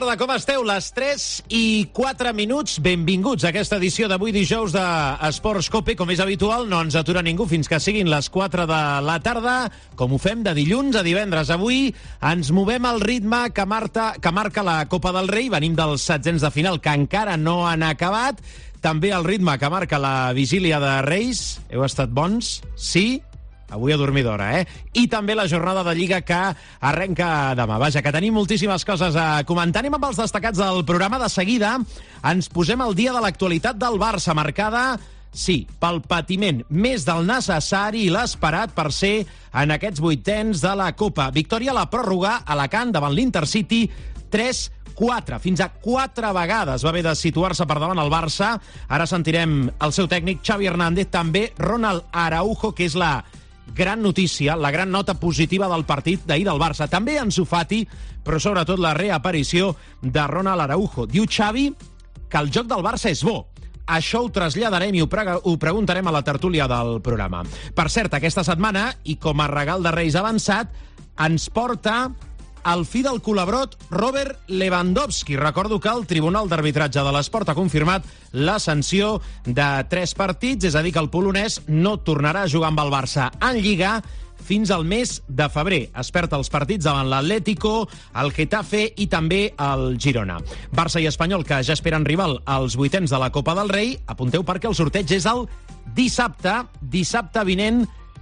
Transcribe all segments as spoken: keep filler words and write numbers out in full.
tarda, com esteu? Les tres i quatre minuts. Benvinguts a aquesta edició d'avui dijous d'Esports Cope. Com és habitual, no ens atura ningú fins que siguin les quatre de la tarda, com ho fem de dilluns a divendres. Avui ens movem al ritme que, marca, que marca la Copa del Rei. Venim dels setzents de final que encara no han acabat. També el ritme que marca la vigília de Reis. Heu estat bons? Sí? Avui a dormir d'hora, eh? I també la jornada de Lliga que arrenca demà. Vaja, que tenim moltíssimes coses a comentar. Anem amb els destacats del programa. De seguida ens posem al dia de l'actualitat del Barça, marcada, sí, pel patiment més del necessari i l'esperat per ser en aquests vuitens de la Copa. Victòria a la pròrroga a Alacant davant l'Intercity, tres quatre. Fins a quatre vegades va haver de situar-se per davant el Barça. Ara sentirem el seu tècnic, Xavi Hernández, també Ronald Araujo, que és la gran notícia, la gran nota positiva del partit d'ahir del Barça. També Ansu Fati, però sobretot la reaparició de Ronald Araujo. Diu Xavi que el joc del Barça és bo. Això ho traslladarem i ho, pre ho preguntarem a la tertúlia del programa. Per cert, aquesta setmana, i com a regal de Reis avançat, ens porta el fill del culabrot Robert Lewandowski. Recordo que el Tribunal d'Arbitratge de l'Esport ha confirmat la sanció de tres partits, és a dir, que el polonès no tornarà a jugar amb el Barça en Lliga fins al mes de febrer. Es perd els partits davant l'Atlético, el Getafe i també el Girona. Barça i Espanyol, que ja esperen rival als vuitens de la Copa del Rei. Apunteu perquè el sorteig és el dissabte, dissabte vinent,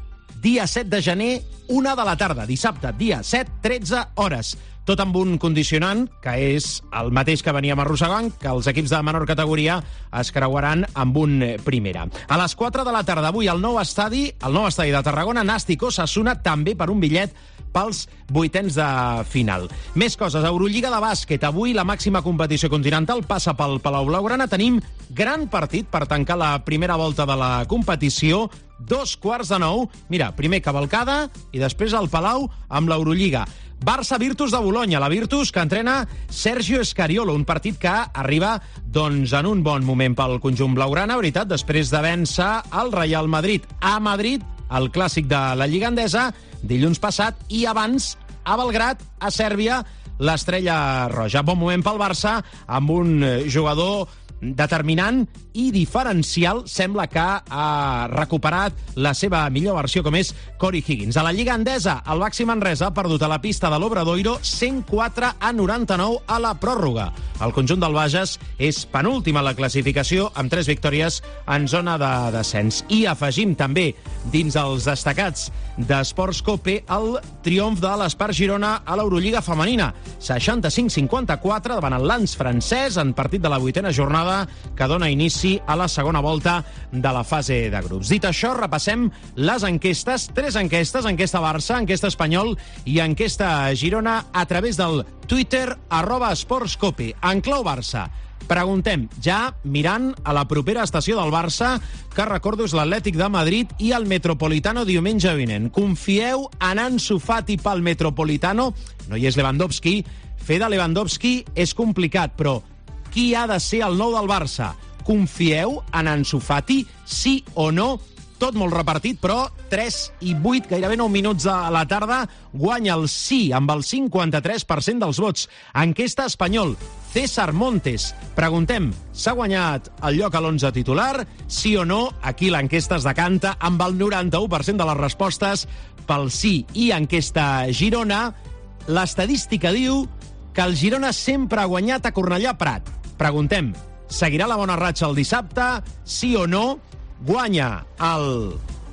dia set de gener, una de la tarda. Dissabte, dia set, tretze hores. Tot amb un condicionant, que és el mateix que veníem arrossegant, que els equips de menor categoria es creuaran amb un primera. A les quatre de la tarda, avui, al nou estadi, el nou estadi de Tarragona, Nàstic Osasuna, també per un bitllet pels vuitens de final. Més coses. Eurolliga de bàsquet. Avui la màxima competició continental passa pel Palau Blaugrana. Tenim gran partit per tancar la primera volta de la competició. Dos quarts de nou. Mira, primer cavalcada i després al Palau amb l'Eurolliga. Barça-Virtus de Bolonya, la Virtus que entrena Sergio Scariolo, un partit que arriba doncs, en un bon moment pel conjunt blaugrana, veritat, després de vèncer el Real Madrid a Madrid, el clàssic de la Lliga Endesa, dilluns passat, i abans a Belgrad, a Sèrbia, l'Estrella Roja. Bon moment pel Barça, amb un jugador determinant i diferencial. Sembla que ha recuperat la seva millor versió, com és Cory Higgins. A la Lliga Endesa, el Baxi Manresa ha perdut a la pista de l'Obradoiro cent quatre a noranta-nou a la pròrroga. El conjunt del Bages és penúltim a la classificació amb tres victòries en zona de descens. I afegim també dins els destacats d'Esports Cope el triomf de l'Espart Girona a l'Eurolliga femenina. seixanta-cinc a cinquanta-quatre davant el Lens francès en partit de la vuitena jornada que dona inici a la segona volta de la fase de grups. Dit això, repassem les enquestes, tres enquestes, enquesta Barça, enquesta Espanyol i enquesta Girona a través del Twitter arroba esportscope. En clau Barça, preguntem, ja mirant a la propera estació del Barça, que recordo és l'Atlètic de Madrid i el Metropolitano diumenge vinent. Confieu en Ansu Fati pel Metropolitano? No hi és Lewandowski. Fer de Lewandowski és complicat, però qui ha de ser el nou del Barça? Confieu en Ansu Fati? Sí o no? Tot molt repartit, però tres i vuit, gairebé nou minuts de la tarda, guanya el sí amb el cinquanta-tres per cent dels vots. Enquesta Espanyol, César Montes. Preguntem, s'ha guanyat el lloc a l'onze titular? Sí o no? Aquí l'enquesta es decanta amb el noranta-u per cent de les respostes pel sí. I enquesta Girona, l'estadística diu que el Girona sempre ha guanyat a Cornellà Prat. Preguntem, seguirà la bona ratxa el dissabte? Sí o no? Guanya el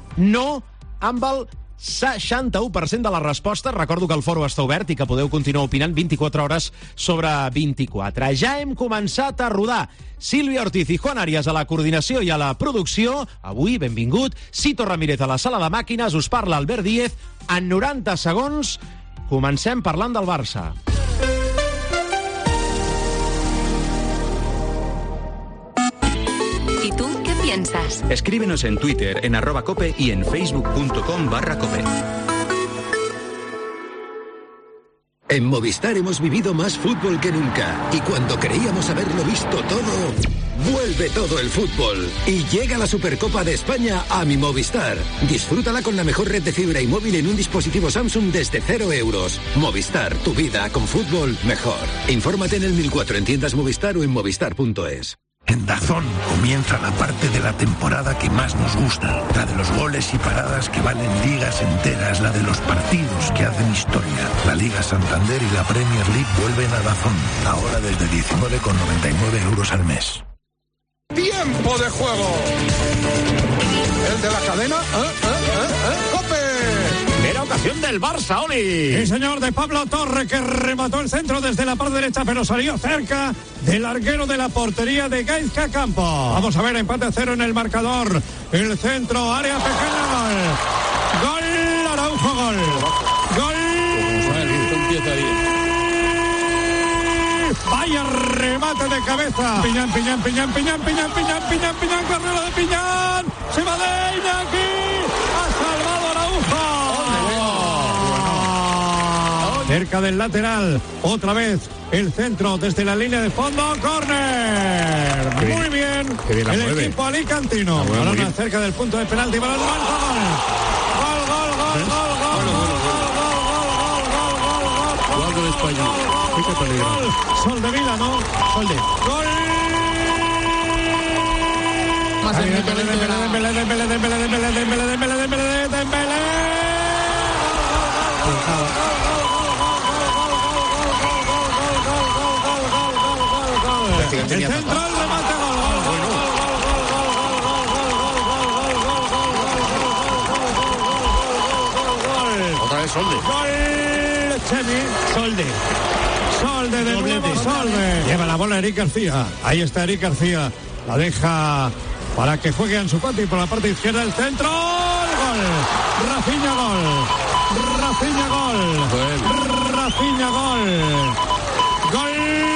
no amb el seixanta-u per cent de les respostes. Recordo que el foro està obert i que podeu continuar opinant vint-i-quatre hores sobre vint-i-quatre. Ja hem començat a rodar. Sílvia Ortiz i Juan Arias a la coordinació i a la producció. Avui, benvingut. Cito Ramírez a la sala de màquines. Us parla Albert Díez. En noranta segons comencem parlant del Barça. ¿Y tú qué piensas? Escríbenos en Twitter, en arroba cope y en facebook.com barra cope. En Movistar hemos vivido más fútbol que nunca. Y cuando creíamos haberlo visto todo, vuelve Vuelve todo el fútbol y llega la Supercopa de España a mi Movistar. Disfrútala con la mejor red de fibra y móvil en un dispositivo Samsung desde cero euros. Movistar, tu vida con fútbol mejor. Infórmate en el mil cuatro en tiendas Movistar o en movistar punto es. En DAZN comienza la parte de la temporada que más nos gusta, la de los goles y paradas que valen ligas enteras, la de los partidos que hacen historia. La Liga Santander y la Premier League vuelven a DAZN, ahora desde diecinueve con noventa y nueve euros al mes. ¡Tiempo de juego! ¿El de la cadena? ¿Eh? ¿Eh? ¿Eh? ¿Eh? ¡Cope! Era ocasión del Barça, Oli. Sí, señor, de Pablo Torre, que remató el centro desde la parte derecha, pero salió cerca del larguero de la portería de Gaizka Campo. Vamos a ver, empate a cero en el marcador. El centro, área pequeña, gol. Gol, Araujo, gol. Gol. Vaya remate de cabeza. Piñán, Piñán, Piñán, Piñán, Piñán, Piñán, Piñán, Piñán, carrera de Piñán. Se va de Iñaki. Ha salvado Araujo. Cerca del lateral, otra vez el centro desde la línea de fondo, córner. Muy bien, bien. bien el mueve. Equipo alicantino. Balón cerca del punto de penalti, balón marca, gol. Gol, gol, gol, gol, gol, gol, gol, gol, gol, gol, gol, gol, gol, español. Qué peligro. Sol de Vila, ¿no? Sol de. Gol. Más el Dembélé, Dembélé, Dembélé, Dembélé, Dembélé, Dembélé, Dembélé, Dembélé, Dembélé, Dembélé. El centro, el remate, gol, gol, gol, gol, gol, gol, gol, gol, gol, gol. Otra vez Solde. Gol, Chemi, Solde. Solde de nuevo, Solde. Lleva la bola Eric García. Ahí está Eric García. La deja para que juegue Ansu Fati por la parte izquierda del centro. Gol. Rafinha, gol. Rafinha, gol. Rafinha, gol. Gol.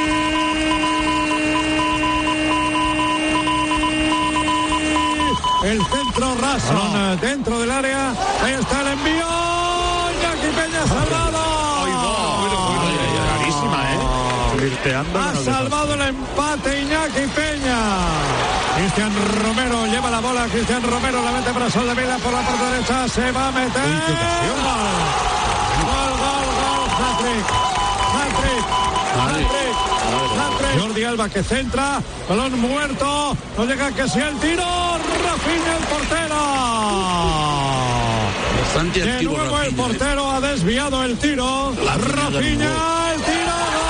El centro raso. Balón dentro del área. Ahí está el envío. Iñaki Peña salvado. Ha salvado el empate Iñaki Peña. Cristian Romero lleva la bola. Cristian Romero la mete para Sol de Vila por la parte derecha. Se va a meter. Gol, gol, gol. Hat-trick. Hat-trick. Hat-trick. Jordi Alba que centra. Balón muerto. No llega que sea el tiro. Rafinha el portero. Bastante de activo, nuevo Rafinha, el portero ha desviado el tiro. Rafinha el tiro.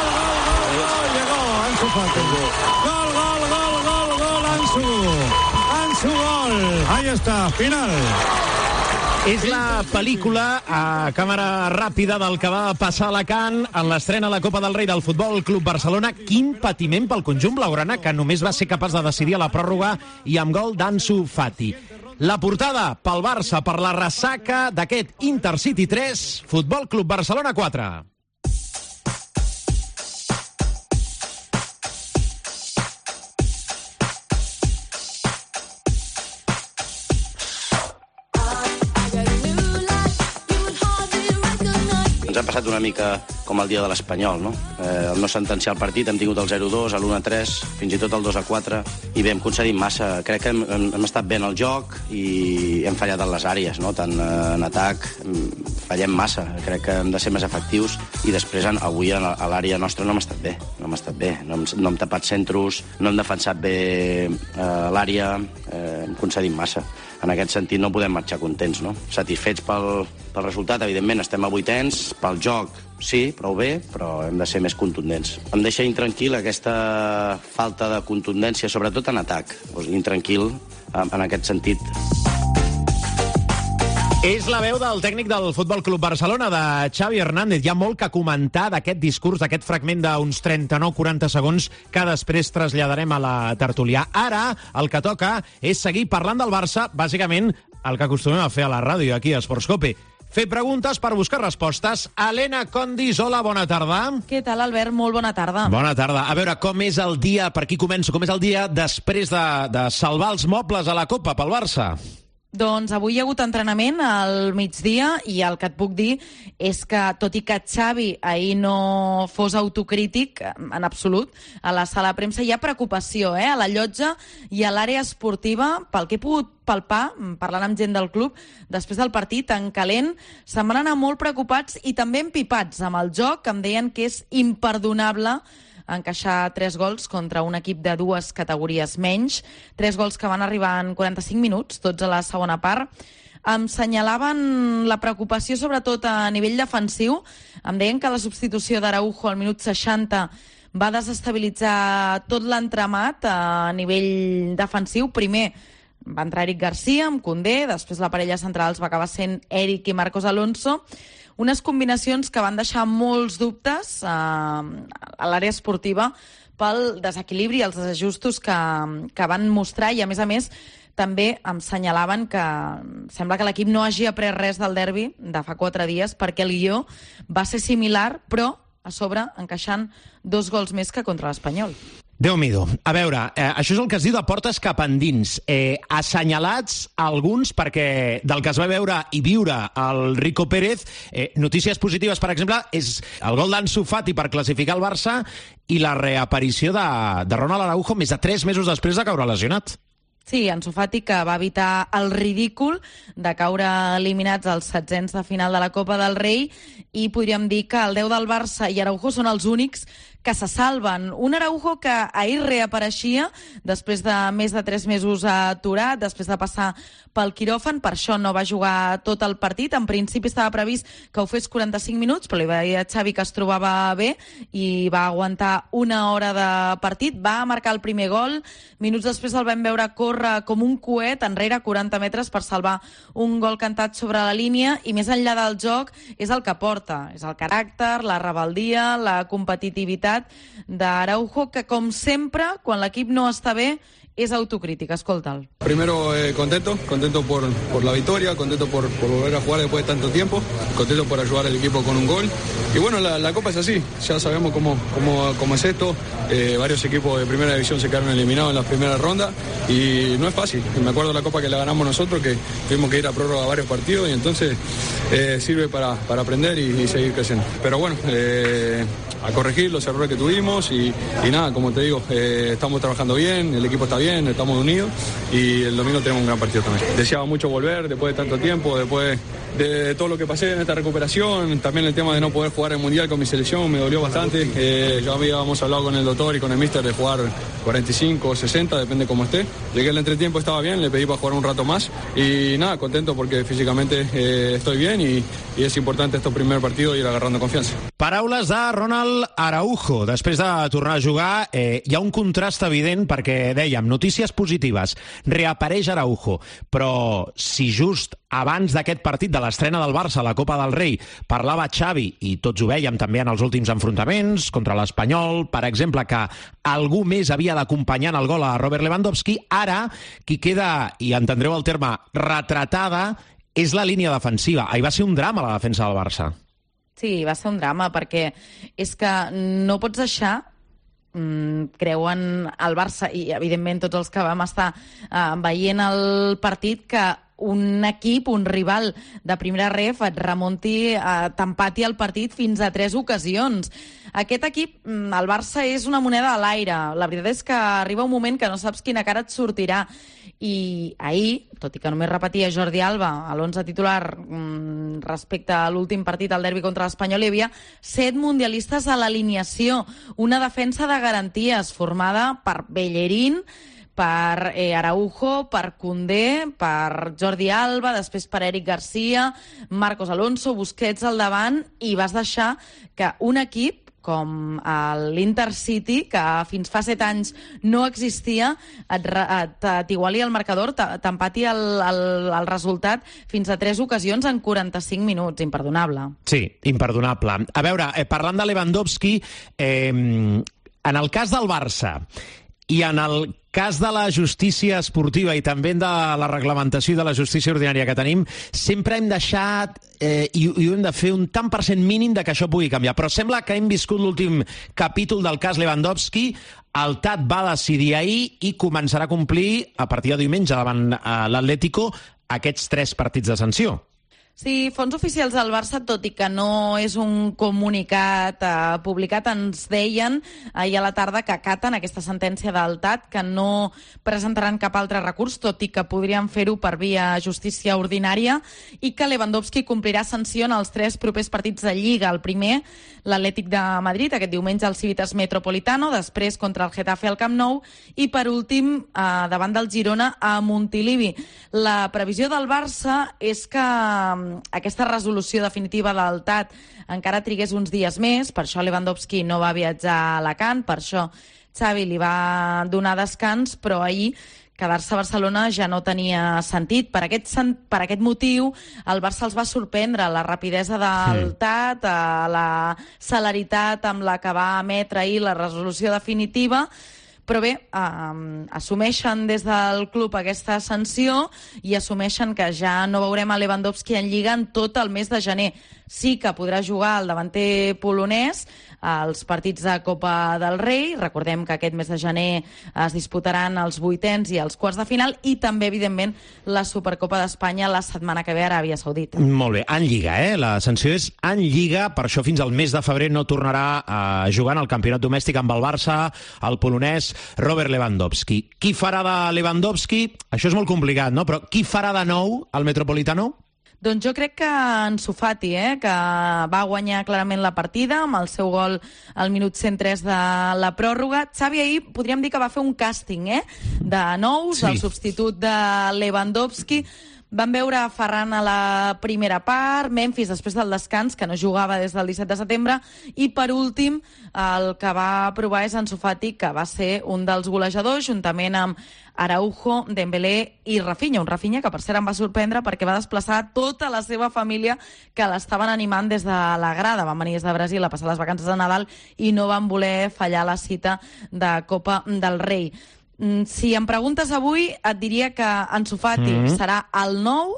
Ansu Fati. Gol, gol, gol, gol, gol, Ansu. Ansu, gol. Ahí está, final. És la pel·lícula a càmera ràpida del que va passar a Alacant en l'estrena a la Copa del Rei del Futbol Club Barcelona. Quin patiment pel conjunt blaugrana, que només va ser capaç de decidir a la pròrroga i amb gol d'Ansu Fati. La portada pel Barça, per la ressaca d'aquest Intercity tres, Futbol Club Barcelona quatre. Ens ha passat una mica com el dia de l'Espanyol, no? Eh, el no sentenciar el partit, hem tingut el zero dos, l'u a tres, fins i tot el dos a quatre, i bé, hem concedit massa. Crec que hem, hem estat bé en el joc i hem fallat en les àrees, no? Tant en atac, fallem massa. Crec que hem de ser més efectius i després avui a l'àrea nostra no hem estat bé. No hem estat bé. No hem, no hem tapat centros, no hem defensat bé eh, l'àrea, eh, hem concedit massa. En aquest sentit no podem marxar contents, no? Satisfets pel, pel resultat, evidentment estem a vuitens, pel joc sí, prou bé, però hem de ser més contundents. Em deixa intranquil aquesta falta de contundència, sobretot en atac. Pues, intranquil en aquest sentit. És la veu del tècnic del Futbol Club Barcelona, de Xavi Hernández. Hi ha molt que comentar d'aquest discurs, d'aquest fragment d'uns trenta-nou quaranta segons que després traslladarem a la tertúlia. Ara el que toca és seguir parlant del Barça, bàsicament el que acostumem a fer a la ràdio, aquí a Esports Cope. Fer preguntes per buscar respostes. Helena Condis, hola, bona tarda. Què tal, Albert? Molt bona tarda. Bona tarda. A veure, com és el dia, per aquí començo, com és el dia després de, de salvar els mobles a la Copa pel Barça? Doncs avui hi ha hagut entrenament al migdia i el que et puc dir és que, tot i que Xavi ahir no fos autocrític en absolut, a la sala de premsa hi ha preocupació, eh? A la llotja i a l'àrea esportiva, pel que he pogut palpar, parlant amb gent del club, després del partit, en calent, se'n van anar molt preocupats i també empipats amb el joc, que em deien que és imperdonable encaixar tres gols contra un equip de dues categories menys, tres gols que van arribar en quaranta-cinc minuts, tots a la segona part. Em senyalaven la preocupació sobretot a nivell defensiu, em deien que la substitució d'Araujo al minut seixanta va desestabilitzar tot l'entramat a nivell defensiu. Primer va entrar Eric Garcia amb Koundé, després la parella centrals va acabar sent Eric i Marcos Alonso, unes combinacions que van deixar molts dubtes eh, a l'àrea esportiva pel desequilibri i els desajustos que, que van mostrar, i a més a més també em senyalaven que sembla que l'equip no hagi après res del derbi de fa quatre dies, perquè el guió va ser similar, però a sobre encaixant dos gols més que contra l'Espanyol. Déu-m'hi-do. A veure, eh, això és el que es diu de portes cap endins. Eh, assenyalats alguns, perquè del que es va veure i viure el Rico Pérez, eh, notícies positives, per exemple, és el gol d'Ansu Fati per classificar el Barça i la reaparició de, de Ronald Araujo més de tres mesos després de caure lesionat. Sí, Ansu Fati, que va evitar el ridícul de caure eliminats als setzents de final de la Copa del Rei, i podríem dir que el deu del Barça i Araujo són els únics que se salven. Un Araujo que ahir reapareixia després de més de tres mesos aturat, després de passar pel quiròfan, per això no va jugar tot el partit. En principi estava previst que ho fes quaranta-cinc minuts, però li va dir a Xavi que es trobava bé i va aguantar una hora de partit. Va marcar el primer gol, minuts després el vam veure córrer com un coet enrere quaranta metres per salvar un gol cantat sobre la línia, i més enllà del joc és el que porta, és el caràcter, la rebeldia, la competitivitat d'Araujo, que com sempre, quan l'equip no està bé, es autocrítica. Escolta'l. Primero eh, contento, contento por, por la victoria, contento por, por volver a jugar después de tanto tiempo, contento por ayudar al equipo con un gol. Y bueno, la, la Copa es así, ya sabemos cómo, cómo, cómo es esto. Eh, varios equipos de primera división se quedaron eliminados en la primera ronda y no es fácil. Me acuerdo de la Copa que la ganamos nosotros, que tuvimos que ir a prórroga a varios partidos, y entonces eh, sirve para, para aprender y, y seguir creciendo. Pero bueno, eh, a corregir los errores que tuvimos y, y nada, como te digo, eh, estamos trabajando bien, el equipo está bien, estamos unidos y el domingo tenemos un gran partido también. Deseaba mucho volver después de tanto tiempo, después de todo lo que pasé en esta recuperación, también el tema de no poder jugar el Mundial con mi selección me dolió bastante. Eh, ya habíamos hablado con el doctor y con el míster de jugar cuarenta y cinco o sesenta, depende cómo esté. Llegué al entretiempo, estaba bien, le pedí para jugar un rato más y nada, contento porque físicamente eh, estoy bien y, y es importante estos primer partidos ir agarrando confiança. Paraules de Ronald Araujo. Després de tornar a jugar, eh, hi ha un contrast evident perquè, dèiem, notícies positives. Reapareix Araujo, però si just abans d'aquest partit de l'estrena del Barça a la Copa del Rei parlava Xavi, i tots ho vèiem també en els últims enfrontaments, contra l'Espanyol, per exemple, que algú més havia d'acompanyar en el gol a Robert Lewandowski, ara qui queda, i entendreu el terme, retratada, és la línia defensiva. Ahir va ser un drama la defensa del Barça. Sí, va ser un drama, perquè és que no pots deixar, mm, creuen el Barça i evidentment tots els que vam estar eh, veient el partit, que un equip, un rival de primera ref et remunti, eh, t'empati el partit fins a tres ocasions. Aquest equip, el Barça, és una moneda a l'aire. La veritat és que arriba un moment que no saps quina cara et sortirà. I ahir, tot i que només repetia Jordi Alba a l'onze titular mmm, respecte a l'últim partit al derbi contra l'Espanyol, hi havia set mundialistes a l'alineació, una defensa de garanties formada per Bellerín, per eh, Araujo, per Koundé, per Jordi Alba, després per Eric Garcia, Marcos Alonso, Busquets al davant, i vas deixar que un equip com l'Intercity, que fins fa set anys no existia, t'iguali el marcador, t'empati el, el, el resultat fins a tres ocasions en quaranta-cinc minuts. Imperdonable. Sí, imperdonable. A veure, eh, parlant de Lewandowski, eh, en el cas del Barça i en el cas de la justícia esportiva i també de la reglamentació i de la justícia ordinària que tenim, sempre hem deixat eh, i, i ho hem de fer un tant per cent mínim de que això pugui canviar. Però sembla que hem viscut l'últim capítol del cas Lewandowski El T A T va decidir ahir i començarà a complir a partir de diumenge davant l'Atlético aquests tres partits de sanció. Sí, fons oficials del Barça, tot i que no és un comunicat eh, publicat, ens deien ahir a la tarda que acaten aquesta sentència del T A T, que no presentaran cap altre recurs, tot i que podrien fer-ho per via justícia ordinària, i que Lewandowski complirà sanció en els tres propers partits de Lliga. El primer, l'Atlètic de Madrid, aquest diumenge al Civitas Metropolitano, després contra el Getafe al Camp Nou, i per últim, eh, davant del Girona a Montilivi. La previsió del Barça és que aquesta resolució definitiva del T A T encara trigués uns dies més, per això Lewandowski no va viatjar a Alacant, per això Xavi li va donar descans, però ahir quedar-se a Barcelona ja no tenia sentit. Per aquest, per aquest motiu, el Barça els va sorprendre la rapidesa del T A T, la celeritat amb la que va emetre ahir la resolució definitiva. Però bé, eh, assumeixen des del club aquesta sanció i assumeixen que ja no veurem a Lewandowski en Lliga en tot el mes de gener. Sí que podrà jugar el davanter polonès als partits de Copa del Rei. Recordem que aquest mes de gener es disputaran els vuitens i els quarts de final, i també, evidentment, la Supercopa d'Espanya la setmana que ve a Aràbia Saudita. Molt bé, en Lliga, eh? La sanció és en Lliga, per això fins al mes de febrer no tornarà a jugar en el campionat domèstic amb el Barça, el polonès Robert Lewandowski. Qui farà de Lewandowski? Això és molt complicat, no? Però qui farà de nou al Metropolitano? Doncs jo crec que Ansu Fati, eh, que va guanyar clarament la partida amb el seu gol al minut cent tres de la pròrroga. Xavi ahir podríem dir que va fer un càsting eh, de nous, sí. El substitut de Lewandowski. Van veure Ferran a la primera part, Memphis després del descans, que no jugava des del disset de setembre, i per últim el que va provar és Ansu Fati, que va ser un dels golejadors, juntament amb Araujo, Dembélé i Rafinha. Un Rafinha que per cert em va sorprendre perquè va desplaçar tota la seva família, que l'estaven animant des de la grada. Van venir des de Brasil a passar les vacances de Nadal i no van voler fallar la cita de Copa del Rei. Si em preguntes avui, et diria que Ansu Fati mm-hmm. serà el nou,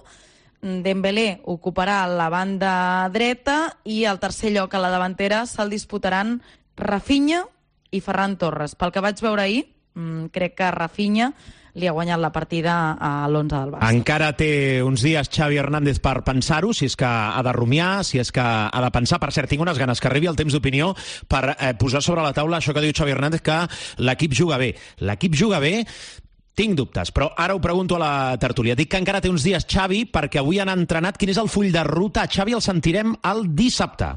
Dembélé ocuparà la banda dreta i el tercer lloc a la davantera se'l disputaran Rafinha i Ferran Torres. Pel que vaig veure ahir, crec que Rafinha li ha guanyat la partida a l'onze del Barça. Encara té uns dies Xavi Hernández per pensar-ho, si és que ha de rumiar, si és que ha de pensar. Per cert, tinc unes ganes que arribi el temps d'opinió per eh, posar sobre la taula això que diu Xavi Hernández, que l'equip juga bé. L'equip juga bé, tinc dubtes, però ara ho pregunto a la tertúlia. Dic que encara té uns dies Xavi perquè avui han entrenat. Quin és el full de ruta? Xavi el sentirem el dissabte.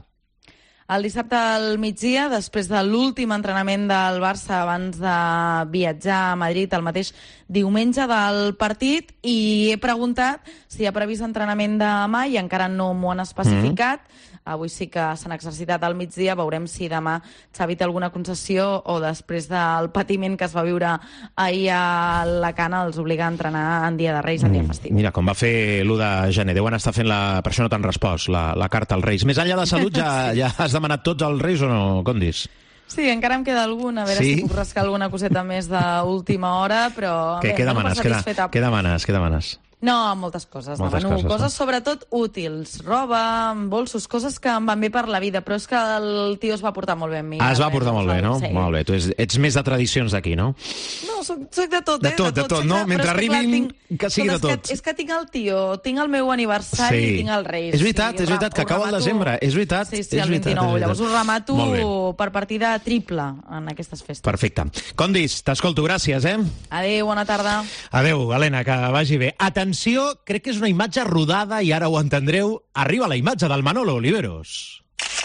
El dissabte al migdia, després de l'últim entrenament del Barça abans de viatjar a Madrid el mateix diumenge del partit, i he preguntat si hi ha previst entrenament demà i encara no m'ho han especificat. Mm-hmm. Avui sí que s'han exercitat al migdia, veurem si demà Xavi té alguna concessió o després del patiment que es va viure ahir a la Cana els obliga a entrenar en dia de Reis, en dia festiu. Mira, com va fer l'u de gener, deuen estar fent la... Per això no t'han respost, la, la carta als Reis. Més enllà de salut, ja, sí. ja has demanat tots als Reis o no, Condis? Sí, encara em queda algun, a veure sí? si puc rascar alguna coseta més d'última hora, però... Què, què demanes? Què, què demanes? Què demanes? No, moltes coses. Moltes demano coses, coses no? sobretot útils. Roba, bolsos, coses que em van bé per la vida, però és que el tio es va portar molt bé amb mi. Ah, es va portar molt bé, no? Sí. Molt bé. Tu ets, ets més de tradicions d'aquí, no? No, soc, soc de tot, eh? De tot, de tot, de tot no? Mentre arribin, clar, tinc... que sigui de tot. És que tinc el tio, tinc el meu aniversari sí. i tinc el Reis. És veritat, sí, és veritat, que acaba el desembre. És veritat. Sí, sí, és el veritat, vint-i-nou. Llavors ho remato per partida triple en aquestes festes. Perfecte. Condis, t'escolto, gràcies, eh? Adéu, bona tarda. Adéu, Helena, que vagi bé. Atenció, crec que és una imatge rodada i ara ho entendreu. Arriba la imatge del Manolo Oliveros.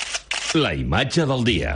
La imatge del dia.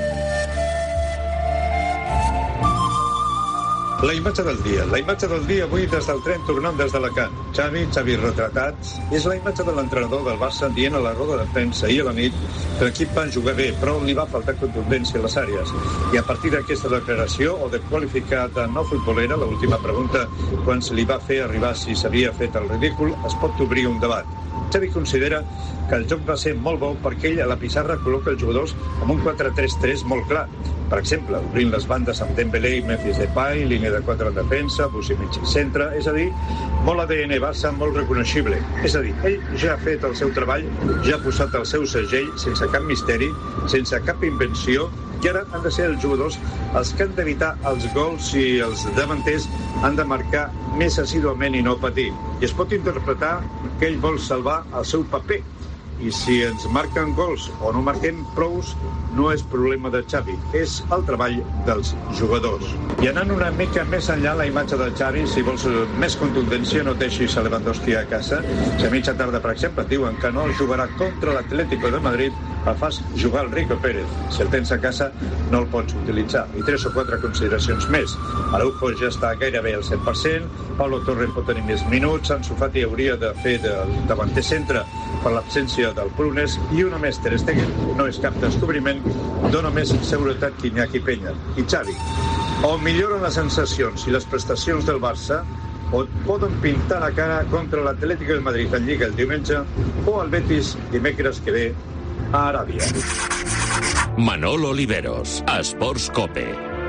La imatge del dia. La imatge del dia avui des del tren tornant des d'Alacant. Xavi, Xavi retratat, és la imatge de l'entrenador del Barça dient a la roda de premsa ahir a la nit que l'equip va jugar bé, però li va faltar contundència a les àrees. I a partir d'aquesta declaració, o de qualificar de no futbolera, l'última pregunta, quan se li va fer arribar si s'havia fet el ridícul, es pot obrir un debat. Xavi considera que el joc va ser molt bo perquè ell a la pissarra col·loca els jugadors amb un quatre tres tres molt clar. Per exemple, obrint les bandes amb Dembélé i Memphis Depay, línia de quatre en defensa, Busquets i centre, és a dir, molt A D N Barça, molt reconeixible. És a dir, ell ja ha fet el seu treball, ja ha posat el seu segell sense cap misteri, sense cap invenció, I ara han de ser els jugadors els que han d'evitar els gols i els davanters han de marcar més assíduament i no patir. I es pot interpretar que ell vol salvar el seu paper. I si ens marquen gols o no marquem prous, no és problema de Xavi, és el treball dels jugadors. I anant una mica més enllà la imatge de Xavi, si vols més contundència, no deixis a Lewandowski a casa. Si a mitja tarda, per exemple, diuen que no jugarà contra l'Atlético de Madrid, el fas jugar el Rico Pérez. Si el tens a casa, no el pots utilitzar. I tres o quatre consideracions més. Araujo ja està gairebé al cent per cent, Pablo Torre pot tenir més minuts, Ansu Fati hauria de fer de davanter centre per l'absència del Prunes, i una més, Ter Stegen no és cap descobriment, dona més seguretat que Iñaki Peña. I Xavi, o milloren les sensacions i les prestacions del Barça, o et poden pintar la cara contra l'Atlético de Madrid en Lliga el diumenge, o el Betis dimecres que ve a Aràbia. Manolo Oliveros, Esports Cope.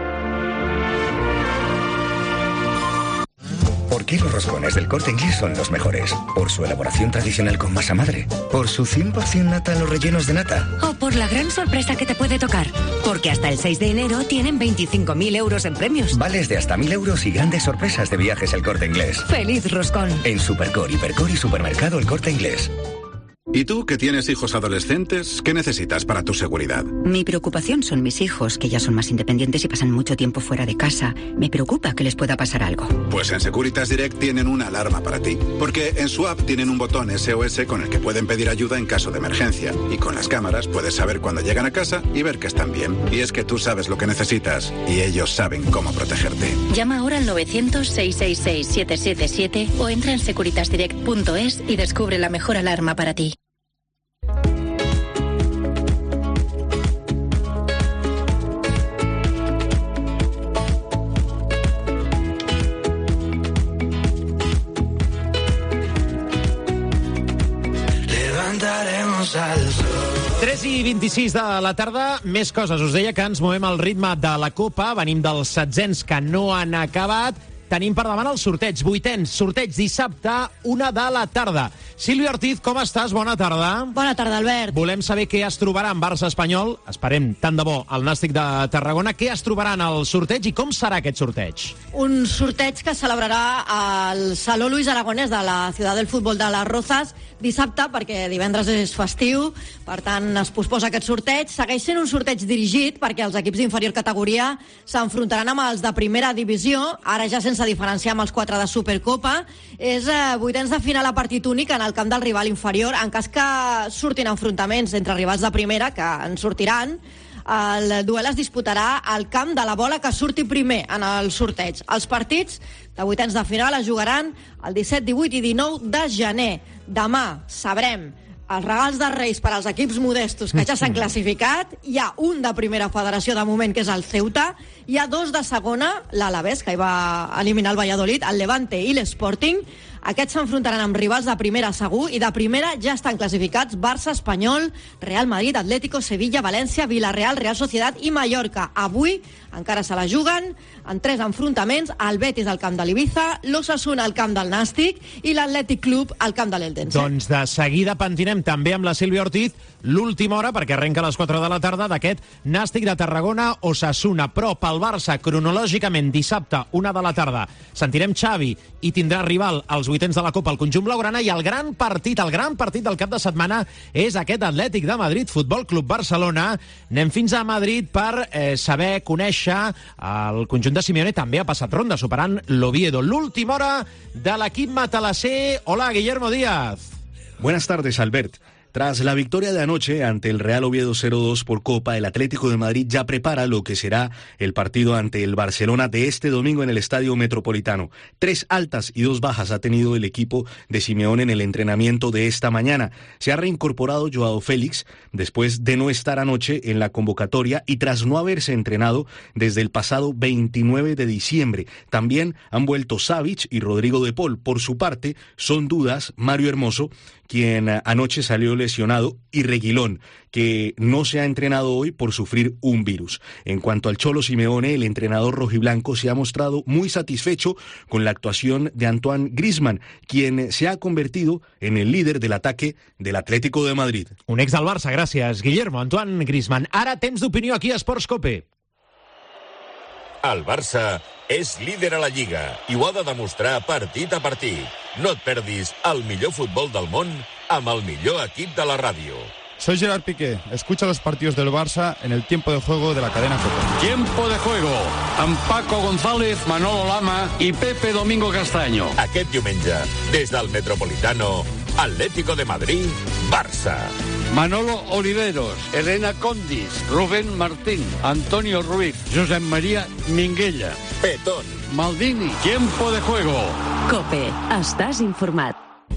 ¿Por qué los roscones del Corte Inglés son los mejores? ¿Por su elaboración tradicional con masa madre? ¿Por su cien por ciento nata en los rellenos de nata? ¿O por la gran sorpresa que te puede tocar? Porque hasta el seis de enero tienen veinticinco mil euros en premios. Vales de hasta mil euros y grandes sorpresas de viajes El Corte Inglés. ¡Feliz roscón! En Supercor, Hipercor y Supermercado El Corte Inglés. ¿Y tú, que tienes hijos adolescentes, qué necesitas para tu seguridad? Mi preocupación son mis hijos, que ya son más independientes y pasan mucho tiempo fuera de casa. Me preocupa que les pueda pasar algo. Pues en Securitas Direct tienen una alarma para ti. Porque en su app tienen un botón S O S con el que pueden pedir ayuda en caso de emergencia. Y con las cámaras puedes saber cuando llegan a casa y ver que están bien. Y es que tú sabes lo que necesitas y ellos saben cómo protegerte. Llama ahora al novecientos, seiscientos sesenta y seis, siete siete siete o entra en securitas direct punto es y descubre la mejor alarma para ti. tres i vint-i-sis de la tarda, més coses. Us deia que ens movem al ritme de la Copa, venim dels setzents que no han acabat. Tenim per davant el sorteig, vuitens, sorteig dissabte, una de la tarda. Sílvia Ortiz, com estàs? Bona tarda. Bona tarda, Albert. Volem saber què es trobarà en Barça Espanyol, esperem tant de bo el Nàstic de Tarragona, què es trobarà en el sorteig i com serà aquest sorteig? Un sorteig que celebrarà al Saló Luis Aragonès de la Ciutat del Futbol de les Rozas dissabte, perquè divendres és festiu, per tant es posposa aquest sorteig. Segueix sent un sorteig dirigit perquè els equips d'inferior categoria s'enfrontaran amb els de primera divisió, ara ja sense diferenciar amb els quatre de Supercopa. És eh, vuitens de final a partit únic en el camp del rival inferior. En cas que surtin enfrontaments entre rivals de primera, que en sortiran, el duel es disputarà al camp de la bola que surti primer en el sorteig. Els partits de vuitens de final es jugaran el disset, divuit i dinou de gener. Demà sabrem els regals de Reis per als equips modestos que ja s'han classificat. Hi ha un de primera federació de moment, que és el Ceuta. Hi ha dos de segona, l'Alavés, que hi va eliminar el Valladolid, el Levante i l'Sporting. Aquests s'enfrontaran amb rivals de primera segur, i de primera ja estan classificats Barça, Espanyol, Real Madrid, Atlético, Sevilla, València, Villarreal, Real Sociedad i Mallorca. Avui encara se la juguen en tres enfrontaments: el Betis al camp de l'Ibiza, l'Osasuna al camp del Nàstic i l'Atlètic Club al camp de l'Eldense. Doncs de seguida pentinem també amb la Sílvia Ortiz l'última hora, perquè arrenca a les quatre de la tarda, d'aquest Nàstic de Tarragona Osasuna. Però pel Barça, cronològicament, dissabte, una de la tarda, sentirem Xavi i tindrà rival als vuitens de la Copa el conjunt blaugrana, i el gran partit, el gran partit del cap de setmana és aquest Atlètic de Madrid, Futbol Club Barcelona. Anem fins a Madrid per eh, saber, conèixer el conjunt de Simeone. També ha passat ronda, superant l'Oviedo. L'última hora de l'equip matalasser. Hola, Guillermo Díaz. Buenas tardes, Albert. Tras la victoria de anoche ante el Real Oviedo cero dos por Copa, el Atlético de Madrid ya prepara lo que será el partido ante el Barcelona de este domingo en el Estadio Metropolitano. Tres altas y dos bajas ha tenido el equipo de Simeone en el entrenamiento de esta mañana. Se ha reincorporado Joao Félix después de no estar anoche en la convocatoria y tras no haberse entrenado desde el pasado veintinueve de diciembre. También han vuelto Savic y Rodrigo de Paul. Por su parte, son dudas Mario Hermoso, quien anoche salió lesionado, y Reguilón, que no se ha entrenado hoy por sufrir un virus. En cuanto al Cholo Simeone, el entrenador rojiblanco se ha mostrado muy satisfecho con la actuación de Antoine Griezmann, quien se ha convertido en el líder del ataque del Atlético de Madrid. Un ex del Barça, gràcies, Guillermo. Antoine Griezmann. Ara temps d'opinió aquí a Esports Cope. El Barça és líder a la Lliga i ho ha de demostrar partit a partit. No et perdis el millor futbol del món amb el millor equip de la ràdio. Soy Gerard Piqué. Escucha los partidos del Barça en el tiempo de juego de la cadena COPE. Tiempo de juego amb Paco González, Manolo Lama i Pepe Domingo Castaño. Aquest diumenge, des del Metropolitano, Atlético de Madrid, Barça. Manolo Oliveros, Elena Condis, Rubén Martín, Antonio Ruiz, Josep María Minguella, Petón, Maldini. Tiempo de juego. COPE. Estàs informat.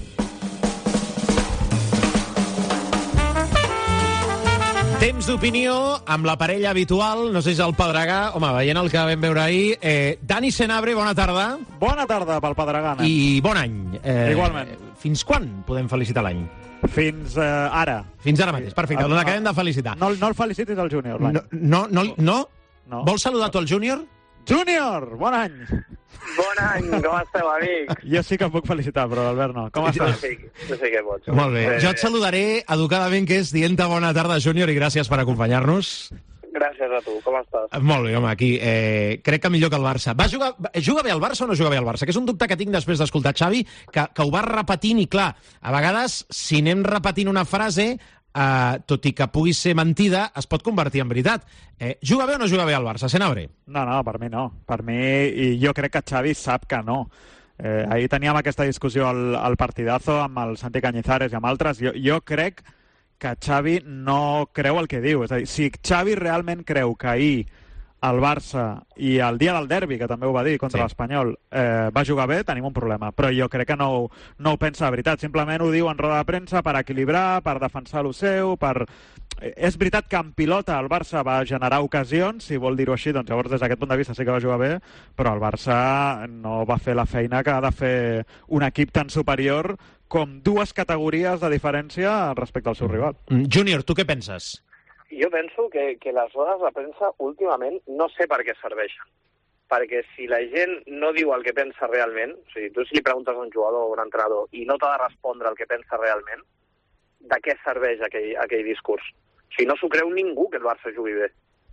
Temps d'opinió amb la parella habitual, no sé si és el Pedregà, home, veient el que vam veure ahir. Eh, Dani Senabre, bona tarda. Bona tarda pel Pedregà. I bon any. Eh, Igualment. Fins quan podem felicitar l'any? Fins eh, ara. Fins ara mateix, perfecte, Sí. doncs acabem de felicitar. No, no el felicitis al júnior, l'any. No, no, no, no? No. Vols saludar tu al júnior? Júnior, bon any. Bon any, com esteu, amics? Jo sí que em puc felicitar, però l'Albert no. Com estàs? Sí, jo sé que pots. Molt bé, Eh, jo et saludaré educadament, que és dient-te bona tarda, júnior, i gràcies per acompanyar-nos. Gràcies a tu, com estàs? Molt bé, home, aquí. Eh, crec que millor que el Barça. Va jugar, juga bé el Barça o no juga bé el Barça? Que és un dubte que tinc després d'escoltar Xavi, que, que ho va repetint i, clar, a vegades, si anem repetint una frase, eh, tot i que pugui ser mentida, es pot convertir en veritat. Eh, juga bé o no juga bé el Barça, Senabre? No, no, per mi no. Per mi, i jo crec que Xavi sap que no. Eh, ahir teníem aquesta discussió al, al partidazo amb el Santi Cañizares i amb altres. Jo, jo crec que Xavi no creu el que diu. És a dir, si Xavi realment creu que ahir el Barça i el dia del derbi, que també ho va dir, contra Sí. l'Espanyol, eh, va jugar bé, tenim un problema. Però jo crec que no, ho- no ho pensa de veritat. Simplement ho diu en roda de premsa per equilibrar, per defensar lo seu, per... Eh, És veritat que en pilota el Barça va generar ocasions, si vol dir-ho així, doncs llavors des d'aquest punt de vista sí que va jugar bé, però el Barça no va fer la feina que ha de fer un equip tan superior com dues categories de diferència respecte al seu rival. Mm, Júnior, tu què penses? Jo penso que, que les rodes de premsa últimament no sé per què serveixen. Perquè si la gent no diu el que pensa realment, o sigui, tu si li preguntes a un jugador o a un entrenador i no t'ha de respondre el que pensa realment, de què serveix aquell, aquell discurs? O sigui, no s'ho creu ningú que el Barça jugui bé.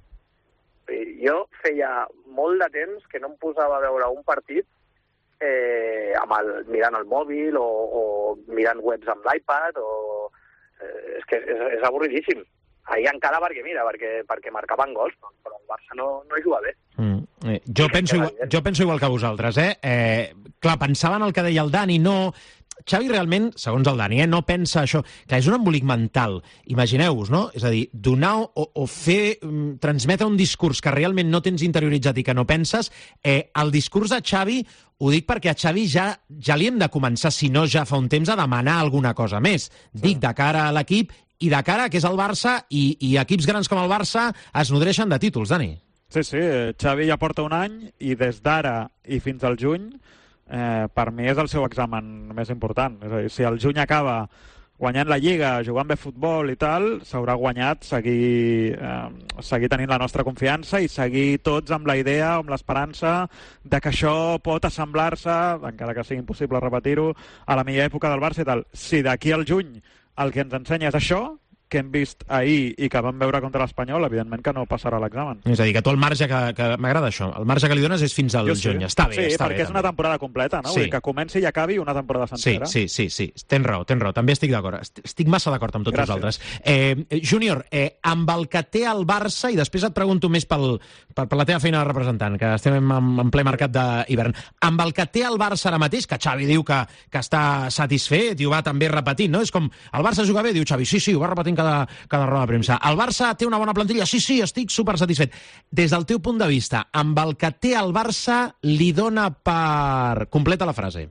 I jo feia molt de temps que no em posava a veure un partit eh, amb el, mirant el mòbil o, o mirant webs amb l'iPad o... Eh, és que és, és avorridíssim. Ahir encara perquè, mira, perquè, perquè marcaven gols, però el Barça no, no hi juga bé. Mm. Eh, jo, penso igual, jo penso igual que vosaltres, eh? eh? Clar, pensava en el que deia el Dani, no... Xavi realment, segons el Dani, eh, no pensa això. Clar, és un embolic mental. Imagineu-vos, no? És a dir, donar o, o fer, mm, transmetre un discurs que realment no tens interioritzat i que no penses, eh, el discurs de Xavi, ho dic perquè a Xavi ja, ja li hem de començar, si no ja fa un temps, a demanar alguna cosa més. Sí. Dic, de cara a l'equip i de cara que és el Barça, i, i equips grans com el Barça es nodreixen de títols, Dani. Sí, sí, Xavi ja porta un any i des d'ara i fins al juny eh, per mi és el seu examen més important. És a dir, si el juny acaba guanyant la Lliga, jugant bé futbol i tal, s'haurà guanyat seguir, eh, seguir tenint la nostra confiança i seguir tots amb la idea, amb l'esperança de que això pot assemblar-se, encara que sigui impossible repetir-ho, a la millor època del Barça i tal. Si d'aquí al juny el que ens ensenya és això, que hem vist ahir i que vam veure contra l'Espanyol, evidentment que no passarà l'examen. És a dir, que tu el marge que, que m'agrada això, el marge que li dones és fins al Jo sí. juny. Està bé, sí, està perquè bé. és una temporada completa, no? Sí. Vull dir que comenci i acabi una temporada Sí, sencera. sí, sí, sí. Tens raó, tens raó. També estic d'acord. Est- Estic massa d'acord amb tots Gràcies. vosaltres. Eh, Júnior, eh, amb el que té el Barça, i després et pregunto més pel, per, per la teva feina de representant, que estem en, en ple mercat d'hivern, amb el que té el Barça ara mateix, que Xavi diu que, que està satisfet i ho va també repetint, no? És com, el Barça juga bé, diu Xavi, sí, sí, ho va repetint cada, cada roda de premsa. El Barça té una bona plantilla, sí, sí, estic super satisfet. Des del teu punt de vista, amb el que té el Barça, li dona per... Completa la frase.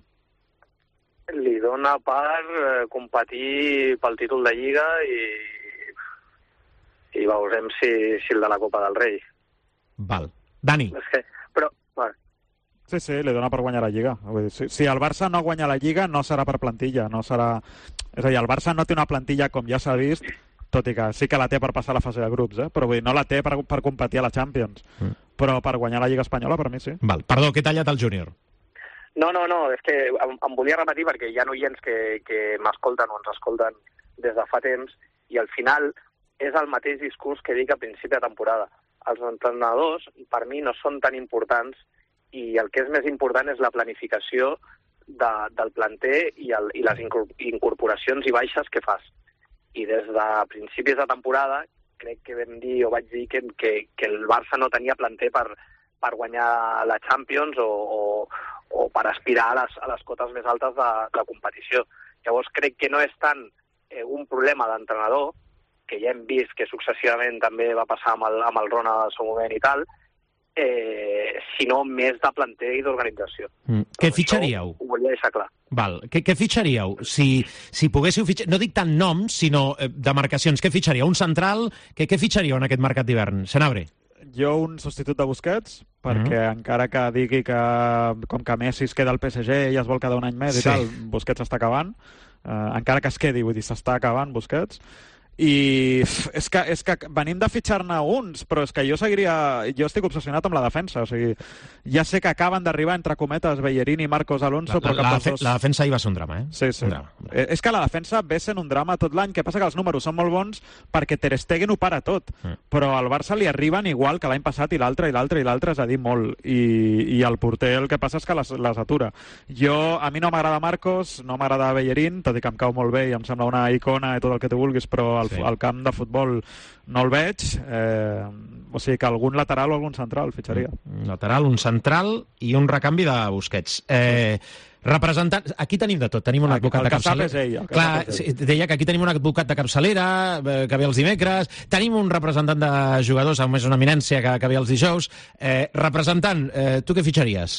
Li dona per eh, competir pel títol de Lliga i, i veurem si, si el de la Copa del Rei. Val. Dani. És que, però, bueno, Sí, sí, li dona per guanyar la Lliga. Vull dir, si, si el Barça no guanya la Lliga, no serà per plantilla, no serà... És a dir, el Barça no té una plantilla, com ja s'ha vist, tot i que sí que la té per passar a la fase de grups, eh? Però vull dir, no la té per, per competir a la Champions. Mm. Però per guanyar la Lliga Espanyola, per mi sí. Val. Perdó, que he tallat el Júnior. No, no, no, és que em, em volia repetir perquè hi ha oients que, que m'escolten o ens escolten des de fa temps i al final és el mateix discurs que dic a principi de temporada. Els entrenadors, per mi, no són tan importants i el que és més important és la planificació de, del planter i, el, i les incorporacions i baixes que fas. I des de principis de temporada crec que vam dir, o vaig dir, que, que, que el Barça no tenia planter per, per guanyar la Champions o, o, o per aspirar a les, a les cotes més altes de, de competició. Llavors crec que no és tant eh, un problema d'entrenador, que ja hem vist que successivament també va passar amb el, amb el Rona al seu moment i tal, eh, sinó més de planter i d'organització. Mm. Què fitxaríeu? Ho volia deixar clar. Val. Què, què fitxaríeu? Si, si poguéssiu fitxar... No dic tant noms, sinó eh, demarcacions. Què fitxaríeu? Un central? Què, què fitxaríeu en aquest mercat d'hivern? Senabre? Jo un substitut de Busquets, perquè mm-hmm. encara que digui que com que Messi es queda al P S G i es vol quedar un any més sí. i tal, Busquets s'està acabant. Eh, encara que es quedi, vull dir, s'està acabant Busquets. I és que, és que venim de fitxar-ne uns, però és que jo seguiria... Jo estic obsessionat amb la defensa, o sigui, ja sé que acaben d'arribar, entre cometes, Bellerín i Marcos Alonso... La, la, la, dos... la defensa hi va ser un drama, eh? Sí, sí. Un drama. És que la defensa ve sent un drama tot l'any, que passa que els números són molt bons perquè Ter Stegen ho para tot, mm. però al Barça li arriben igual que l'any passat i l'altre, i l'altre, i l'altre, és a dir, molt. I, i el porter el que passa és que les, les atura. Jo, a mi no m'agrada Marcos, no m'agrada Bellerín, tot i que em cau molt bé i em sembla una icona i tot el que tu vulguis, però al, sí. al camp de futbol no el veig, eh, o sigui que algun lateral o algun central fitxaria. Un lateral, un central i un recanvi de Busquets. Eh, representant... Aquí tenim de tot, tenim un advocat el de capçalera. El ell, Clar, ell. Deia que aquí tenim un advocat de capçalera, que ve els dimecres, tenim un representant de jugadors, a més una eminència, que, que ve els dijous. Eh, representant, eh, tu què fitxaries?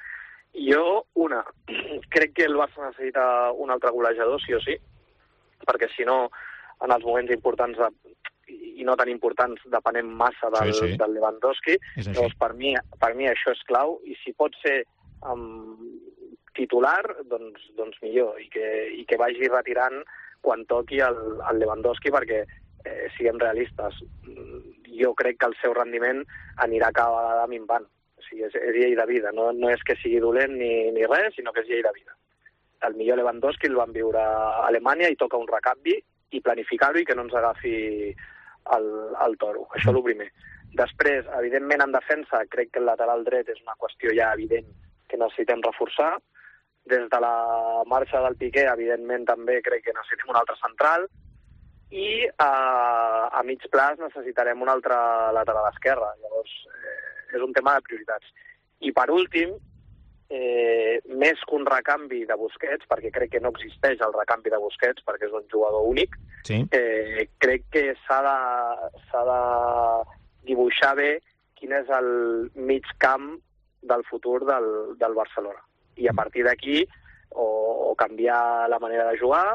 Jo, una. Crec que el Barça necessita un altre golejador, sí o sí, perquè si no, en els moments importants de, i no tan importants depenem massa del, sí, sí. del Lewandowski. Doncs per mi, per mi això és clau, i si pot ser um, titular, doncs, doncs millor, i que, i que vagi retirant quan toqui el, el Lewandowski, perquè eh, siguem realistes. Jo crec que el seu rendiment anirà cada vegada minvant. O sigui, és, és llei de vida, no, no és que sigui dolent ni, ni res, sinó que és llei de vida. El millor Lewandowski el van viure a Alemanya i toca un recanvi i planificar-ho i que no ens agafi el, el toro. Això és el primer. Després, evidentment, en defensa, crec que el lateral dret és una qüestió ja evident que necessitem reforçar. Des de la marxa del Piqué, evidentment, també crec que necessitem un altre central. I a, a mig plaç necessitarem un altre lateral esquerre. Llavors, eh, és un tema de prioritats. I per últim, Eh, més que un recanvi de Busquets, perquè crec que no existeix el recanvi de Busquets, perquè és un jugador únic, sí. eh, crec que s'ha de, s'ha de dibuixar bé quin és el mig camp del futur del, del Barcelona. I a partir d'aquí, o, o canviar la manera de jugar,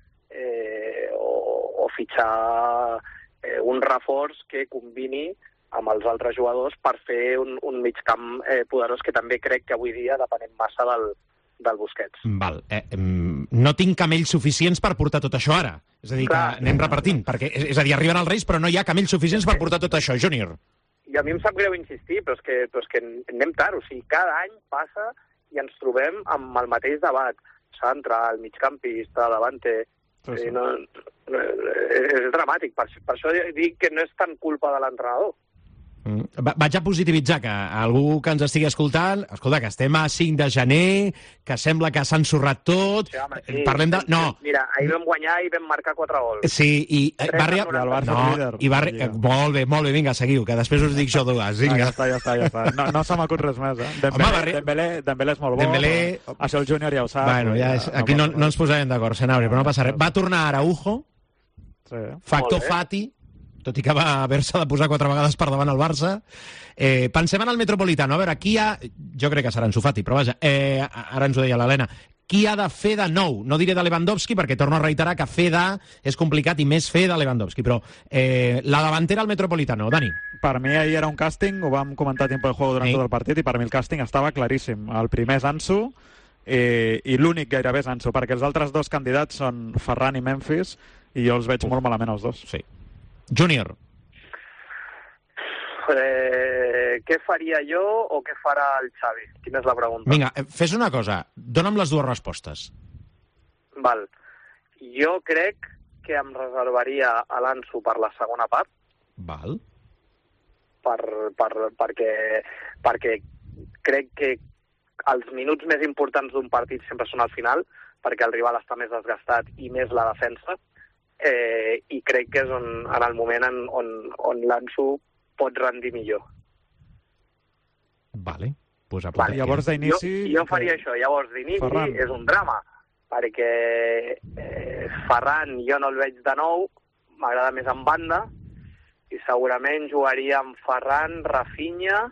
eh, o, o fitxar eh, un reforç que combini amb els altres jugadors per fer un, un migcamp eh, poderós, que també crec que avui dia depenem massa del, del Busquets. Val. Eh, no tinc camells suficients per portar tot això ara. És a dir, Clar. que anem repartint. Perquè, és a dir, arriben els Reis, però no hi ha camells suficients per portar tot això, Júnior. I a mi em sap greu insistir, però és que, però és que anem tard. O sigui, cada any passa i ens trobem amb el mateix debat. Central, migcampista, davante... Sí, sí. No, no, és, és dramàtic. Per, per això dic que no és tan culpa de l'entrenador. Va, vaig a positivitzar que algú que ens estigui escoltant, escolta, que estem a cinc de gener, que sembla que s'ha ensorrat tot, sí, home, sí, parlem de... No. Mira, ahir vam guanyar i vam marcar quatre gols. Sí, i va arribar... No, i va arri... Molt bé, molt bé, vinga, seguiu, que després us dic jo dues, vinga. No, ja està, ja està, ja està. No, no se m'acut res més, eh? Dembélé, Home, barri... Dembélé, Dembélé és molt bo, Dembélé... però... això el Júnior ja ho sap. Bueno, ja és... aquí no, no ens posarem d'acord, Senabre, però no passa res. Va tornar Araujo, sí. Factor Fati, tot i que va haver-se de posar quatre vegades per davant el Barça. Eh, pensem en el Metropolitano. A veure, aquí hi ha... Jo crec que serà Ansu Fati, però vaja, eh, ara ens ho deia l'Helena. qui ha de fer de nou. No diré de Lewandowski, perquè torno a reiterar que fer de és complicat i més fer de Lewandowski, però eh, la davantera al Metropolitano, Dani. Per mi ahir era un càsting, ho vam comentar a tiempo de juego durant sí. tot el partit, i per mi el càsting estava claríssim. El primer és Ansu, eh, i l'únic gairebé és Ansu, perquè els altres dos candidats són Ferran i Memphis, i jo els veig molt malament els dos. Sí. Júnior. Eh, què faria jo o què farà el Xavi? Quina és la pregunta? Vinga, fes una cosa, dona'm les dues respostes. Val. Jo crec que em reservaria a l'Ansu per la segona part. Val. Per, per, perquè, perquè crec que els minuts més importants d'un partit sempre són al final, perquè el rival està més desgastat i més la defensa, eh, i crec que és on, en el moment en, on, on l'Ansu pot rendir millor. Vale. Pues vale. Llavors d'inici... Jo, jo faria això. Llavors d'inici Ferran. És un drama, perquè eh, Ferran jo no el veig de nou, m'agrada més en banda, i segurament jugaria amb Ferran, Rafinha...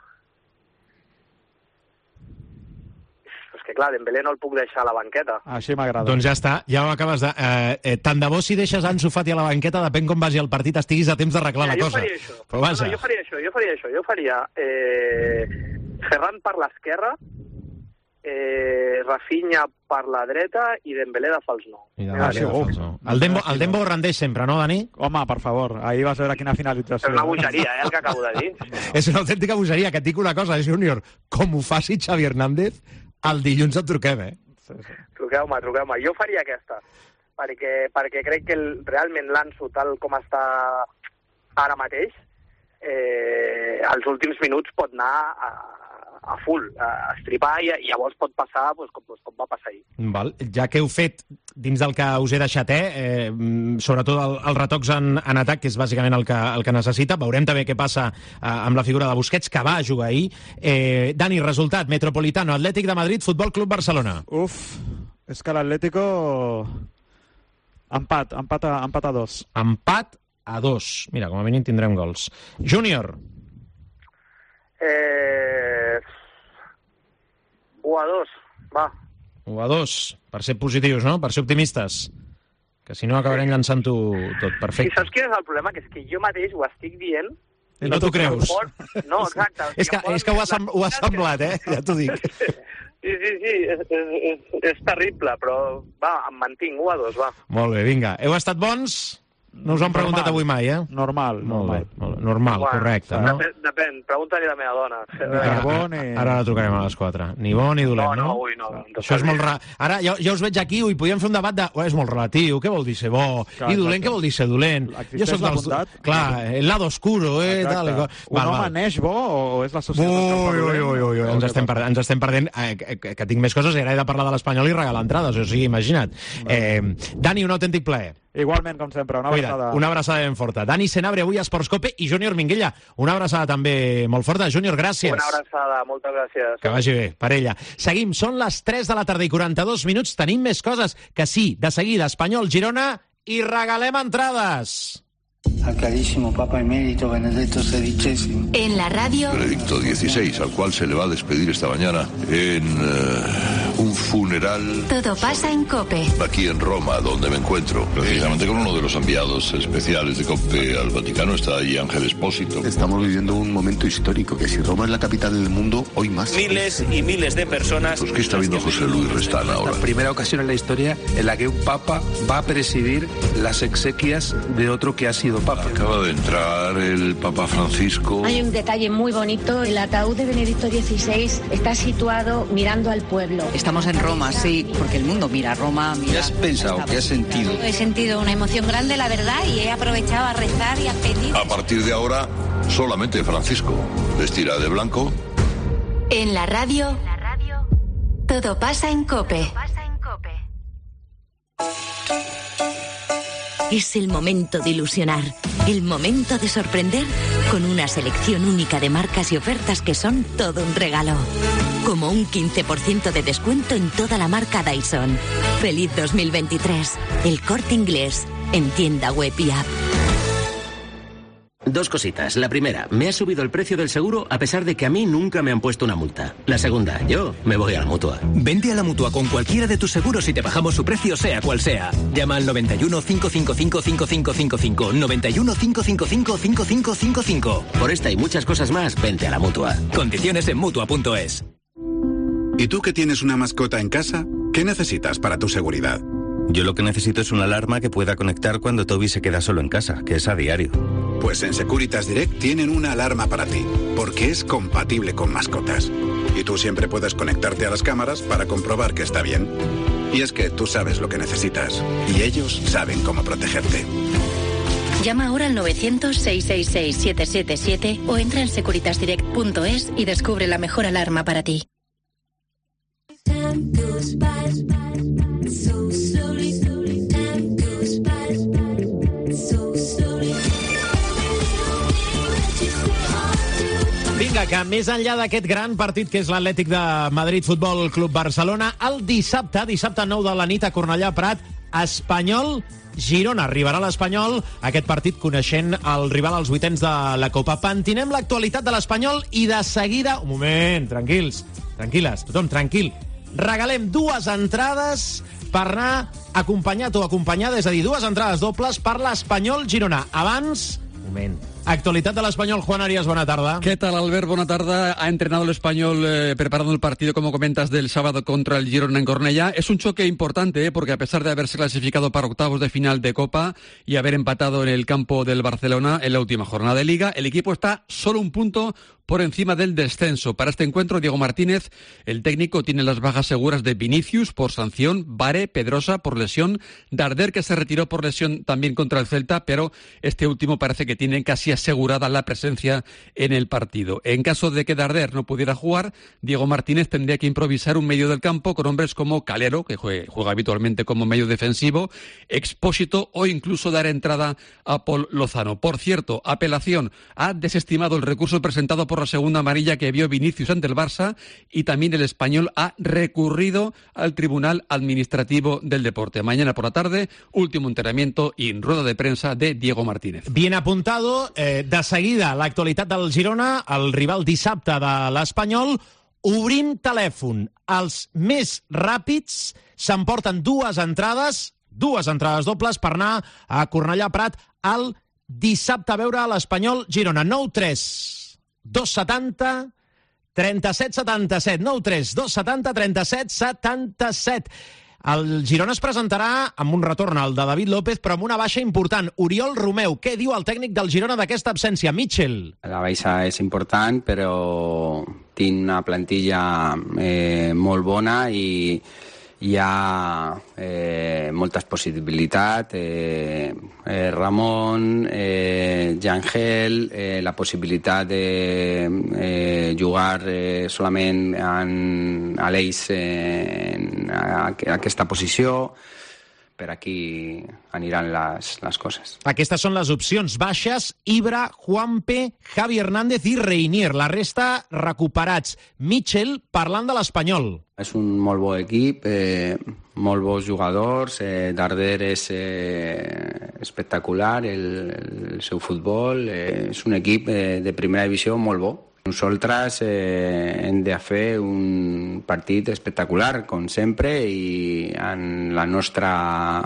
És que clar, Dembélé no el puc deixar a la banqueta. Així m'agrada. Doncs ja està, ja ho acabes de... Eh, eh, tant de bo si deixes Ansu Fati a la banqueta, depèn com vagi el partit, estiguis a temps d'arreglar la jo cosa. Faria això. Però vaja. No, no, jo faria això, jo faria això. Jo faria eh, Ferran per l'esquerra, eh, Rafinha per la dreta i Dembélé de fals nou. I de ah, sí, oh. nou. El Dembo, el Dembo ho rendeix sempre, no, Dani? Home, per favor, ahir vas veure quina finalització. És una bogeria, eh, el que acabo de dir. És una autèntica bogeria, que et dic una cosa, eh, Júnior, com ho faci Xavi Hernández, el dilluns et truquem, eh? Sí, sí. Truqueu-me, truqueu-me. Jo faria aquesta, perquè, perquè crec que el, realment l'Ansu, tal com està ara mateix, eh, als últims minuts pot anar a, a full, a estripar, i llavors pot passar pues, com, com va passar ahir. Val. Ja que heu fet, dins del que us he deixat, eh, eh sobretot el, els retocs en, en atac, que és bàsicament el que, el que necessita, veurem també què passa eh, amb la figura de Busquets, que va jugar ahir. Eh, Dani, resultat, Metropolitano, Atlètic de Madrid, Futbol Club Barcelona. Uf, és que l'Atlético... Empat, empat a, empat a dos. Empat a dos. Mira, com a mínim tindrem gols. Júnior. Eh... u a dos, va. u a dos, per ser positius, no? Per ser optimistes. Que si no acabarem llançant-ho tot. Perfecte. I saps quin és el problema? Que és que jo mateix ho estic dient... I no t'ho creus. No, exacte. És que, és que ho, ha sem ho ha semblat, eh? Ja t'ho dic. Sí, sí, sí, és, és, és terrible, però va, em mantinc, u a dos, va. Molt bé, vinga. Heu estat bons? No us ho han preguntat avui mai, eh? Normal, normal. Molt bé, normal, bueno, correcte, no? Depèn, depèn. Pregunta-li a la meva dona. Ni bo ni... Ara la trucarem a les quatre. Ni bo ni dolent, no? No, no, ui, no. Això és molt... Ra... Ara ja, ja us veig aquí, ui, podíem fer un debat de... Oh, és molt relatiu, què vol dir ser bo? Clar, I dolent, exacte. Què vol dir ser dolent? Jo soc dels... Clar, el lado oscuro, eh? Tal, un val, home val. Neix bo o és la societat ui, que ui, ui, ui, ui, ens estem perdent, ens estem perdent eh, que, que, que tinc més coses i ara he de parlar de l'Espanyol i regalar entrades, o sigui, imagina't. Eh, Dani, un autèntic plaer. Igualment, com sempre, una abraçada. Cuida't, una abraçada ben forta. Dani Senabre, avui a Esports Cope, i Júnior Minguella, una abraçada també molt forta. Júnior, gràcies. Una abraçada, moltes gràcies. Que vagi bé, parella. Seguim, són les tres de la tarda i quaranta-dos minuts, tenim més coses que sí, de seguida, Espanyol, Girona, i regalem entrades. Al carísimo Papa Emérito Benedetto sedicesimo. En la radio... Benedicto dieciséis, al cual se le va a despedir esta mañana en uh, un funeral... Todo pasa en COPE. Aquí en Roma, donde me encuentro. Precisamente con uno de los enviados especiales de COPE al Vaticano está ahí Ángel Espósito. Estamos viviendo un momento histórico, que si Roma es la capital del mundo, hoy más. Miles y miles de personas... Pues ¿qué está viendo José Luis Restán ahora? La primera ocasión en la historia en la que un papa va a presidir las exequias de otro que ha sido papa. Acaba de entrar el Papa Francisco. Hay un detalle muy bonito. El ataúd de Benedicto dieciséis está situado mirando al pueblo. Estamos en Roma, sí, porque el mundo mira a Roma. Mira. ¿Qué has pensado? ¿Qué has sentido? He sentido una emoción grande, la verdad, y he aprovechado a rezar y a pedir. A partir de ahora, solamente Francisco vestirá de blanco. En la radio, en la radio todo pasa en COPE. Todo pasa en COPE. Es el momento de ilusionar, el momento de sorprender con una selección única de marcas y ofertas que son todo un regalo. Como un quince por ciento de descuento en toda la marca Dyson. Feliz dos mil veintitrés. El Corte Inglés, en tienda web y app. Dos cositas. La primera, me ha subido el precio del seguro a pesar de que a mí nunca me han puesto una multa. La segunda, yo me voy a la Mutua. Vente a la Mutua con cualquiera de tus seguros y te bajamos su precio sea cual sea. Llama al noventa y uno, cinco cinco cinco, cinco cinco cinco cinco, noventa y uno, cinco cinco cinco, cinco cinco cinco cinco. Por esta y muchas cosas más, vente a la Mutua. Condiciones en Mutua punto es. ¿Y tú que tienes una mascota en casa? ¿Qué necesitas para tu seguridad? Yo lo que necesito es una alarma que pueda conectar cuando Toby se queda solo en casa, que es a diario. Pues en Securitas Direct tienen una alarma para ti, porque es compatible con mascotas. Y tú siempre puedes conectarte a las cámaras para comprobar que está bien. Y es que tú sabes lo que necesitas, y ellos saben cómo protegerte. Llama ahora al novecientos, seiscientos sesenta y seis, setecientos setenta y siete o entra en securitas direct punto es y descubre la mejor alarma para ti. Vinga, que més enllà d'aquest gran partit que és l'Atlètic de Madrid Futbol Club Barcelona, el dissabte, dissabte nou de la nit a Cornellà Prat, Espanyol Girona. Arribarà l'Espanyol, aquest partit coneixent el rival als vuitens de la Copa. Pentinem l'actualitat de l'Espanyol i de seguida... Un moment, tranquils, tranquil·les, tothom tranquil. Regalem dues entrades per anar acompanyat o acompanyada, és a dir, dues entrades dobles per l'Espanyol Girona. Abans, un moment, actualidad del Español. Juan Arias, buena tarde. ¿Qué tal, Albert? Buena tarde. Ha entrenado el Español eh, preparando el partido, como comentas, del sábado contra el Girona en Cornellá. Es un choque importante, eh, porque a pesar de haberse clasificado para octavos de final de Copa y haber empatado en el campo del Barcelona en la última jornada de Liga, el equipo está solo un punto por encima del descenso. Para este encuentro, Diego Martínez, el técnico, tiene las bajas seguras de Vinicius por sanción, Vare, Pedrosa por lesión, Darder, que se retiró por lesión también contra el Celta, pero este último parece que tiene casi asegurada la presencia en el partido. En caso de que Darder no pudiera jugar, Diego Martínez tendría que improvisar un medio del campo con hombres como Calero, que juega, juega habitualmente como medio defensivo, Expósito, o incluso dar entrada a Paul Lozano. Por cierto, apelación ha desestimado el recurso presentado por la segunda amarilla que vio Vinicius ante el Barça, y también el Español ha recurrido al Tribunal Administrativo del Deporte. Mañana por la tarde, último entrenamiento y rueda de prensa de Diego Martínez. Bien apuntado. Eh, de seguida, l'actualitat del Girona, el rival dissabte de l'Espanyol. Obrim telèfon. Els més ràpids s'emporten dues entrades, dues entrades dobles per anar a Cornellà Prat el dissabte a veure l'Espanyol Girona. nou tres dos setanta trenta-set setanta-set. nou tres dos setanta trenta-set setanta-set. El Girona es presentarà amb un retorn al de David López, però amb una baixa important. Oriol Romeu, què diu el tècnic del Girona d'aquesta absència? Mitchell. La baixa és important, però tinc una plantilla eh, molt bona i hi ha eh, moltes possibilitats. Eh, eh, Ramon, eh, Yangel, eh, la possibilitat de eh, jugar eh, solament en, a l'Eix eh, en a, a aquesta posició. Per aquí aniran les, les coses. Aquestes són les opcions baixes: Ibra, Juanpe, Javi Hernández i Reinier. La resta recuperats. Mitchell, parlant de l'Espanyol. És un molt bo equip, eh, molt bons jugadors. Eh, Darder és eh, espectacular, el, el seu futbol. Eh, és un equip eh, de primera divisió molt bo. Nosaltres eh, hem de fer un partit espectacular, com sempre, i en la nostra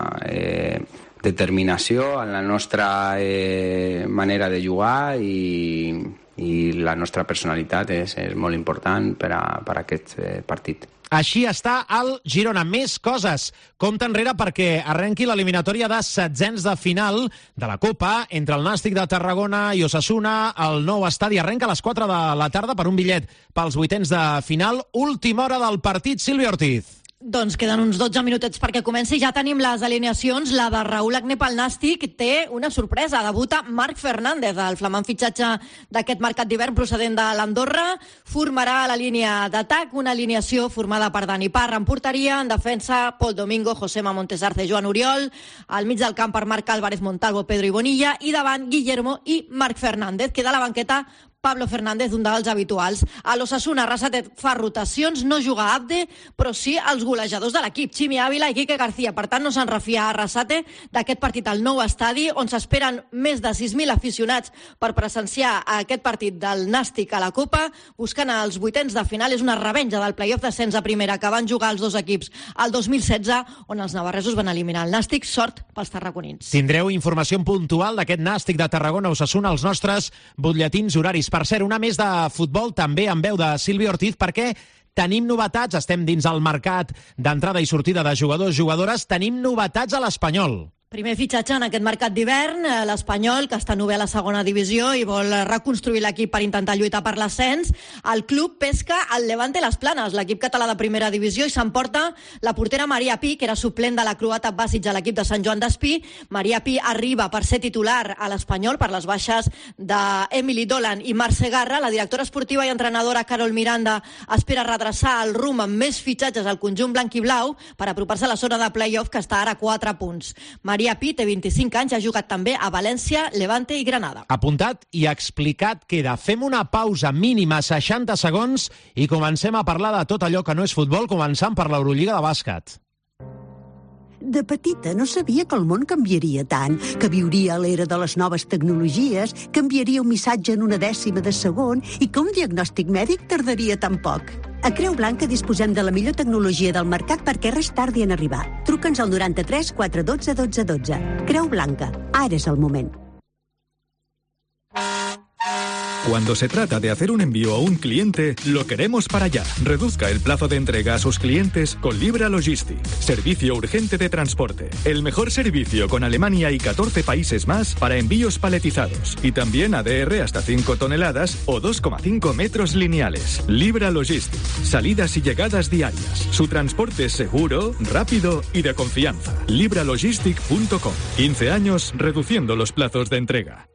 eh, determinació, en la nostra eh, manera de jugar, i, i la nostra personalitat és, és molt important per a, per a aquest eh, partit. Així està el Girona. Més coses. Compte enrere perquè arrenqui l'eliminatòria de setzents de final de la Copa entre el Nàstic de Tarragona i Osasuna. El nou estadi arrenca a les quatre de la tarda per un bitllet pels vuitens de final. Última hora del partit, Sílvia Ortiz. Doncs queden uns dotze minutets perquè comenci. Ja tenim les alineacions. La de Raúl Agné pel Nàstic té una sorpresa. Debuta Marc Fernández, el flamant fitxatge d'aquest mercat d'hivern procedent de l'Andorra. Formarà la línia d'atac, una alineació formada per Dani Parra en porteria, en defensa Pol Domingo, Josema Montesarce, Joan Oriol, al mig del camp per Marc Álvarez, Montalvo, Pedro i Bonilla, i davant Guillermo i Marc Fernández. Queda a la banqueta Pablo Fernández, un dels habituals. A l'Osasuna, Arrasate fa rotacions, no juga Abde, però sí els golejadors de l'equip, Ximi Ávila i Quique García. Per tant, no se'n refia a Arrasate d'aquest partit al nou estadi, on s'esperen més de sis mil aficionats per presenciar aquest partit del Nàstic a la Copa, buscant els vuitens de final. És una revenja del play-off d'ascens a primera que van jugar els dos equips al dos mil setze, on els navarresos van eliminar el Nàstic. Sort pels tarragonins. Tindreu informació puntual d'aquest Nàstic de Tarragona Osasuna als nostres butlletins horaris. Per cert, una més de futbol, també amb veu de Sílvia Ortiz, perquè tenim novetats, estem dins el mercat d'entrada i sortida de jugadors, jugadores, tenim novetats a l'Espanyol. Primer fitxatge en aquest mercat d'hivern, l'Espanyol, que està novè a la segona divisió i vol reconstruir l'equip per intentar lluitar per l'ascens. El club pesca el Levante Las Planes, l'equip català de primera divisió, i s'emporta la portera Maria Pi, que era suplent de la croata Basic a l'equip de Sant Joan d'Espí. Maria Pi arriba per ser titular a l'Espanyol per les baixes d'Emily Dolan i Marc Segarra. La directora esportiva i entrenadora Carol Miranda espera redreçar el rumb amb més fitxatges al conjunt blanc i blau per apropar-se a la zona de play-off, que està ara a quatre punts. Maria Pi té vint-i-cinc anys, ha jugat també a València, Levante i Granada. Apuntat i explicat queda. Fem una pausa mínima, seixanta segons, i comencem a parlar de tot allò que no és futbol, començant per l'Eurolliga de bàsquet. De petita no sabia que el món canviaria tant, que viuria a l'era de les noves tecnologies, que enviaria un missatge en una dècima de segon i que un diagnòstic mèdic tardaria tan poc. A Creu Blanca disposem de la millor tecnologia del mercat perquè res tardi en arribar. Truca'ns al noranta-tres quatre dotze dotze dotze. Creu Blanca, ara és el moment. Cuando se trata de hacer un envío a un cliente, lo queremos para allá. Reduzca el plazo de entrega a sus clientes con Libra Logistics. Servicio urgente de transporte. El mejor servicio con Alemania y catorce países más para envíos paletizados. Y también A D R hasta cinco toneladas o dos coma cinco metros lineales. Libra Logistics. Salidas y llegadas diarias. Su transporte es seguro, rápido y de confianza. libra logistic punto com. quince años reduciendo los plazos de entrega.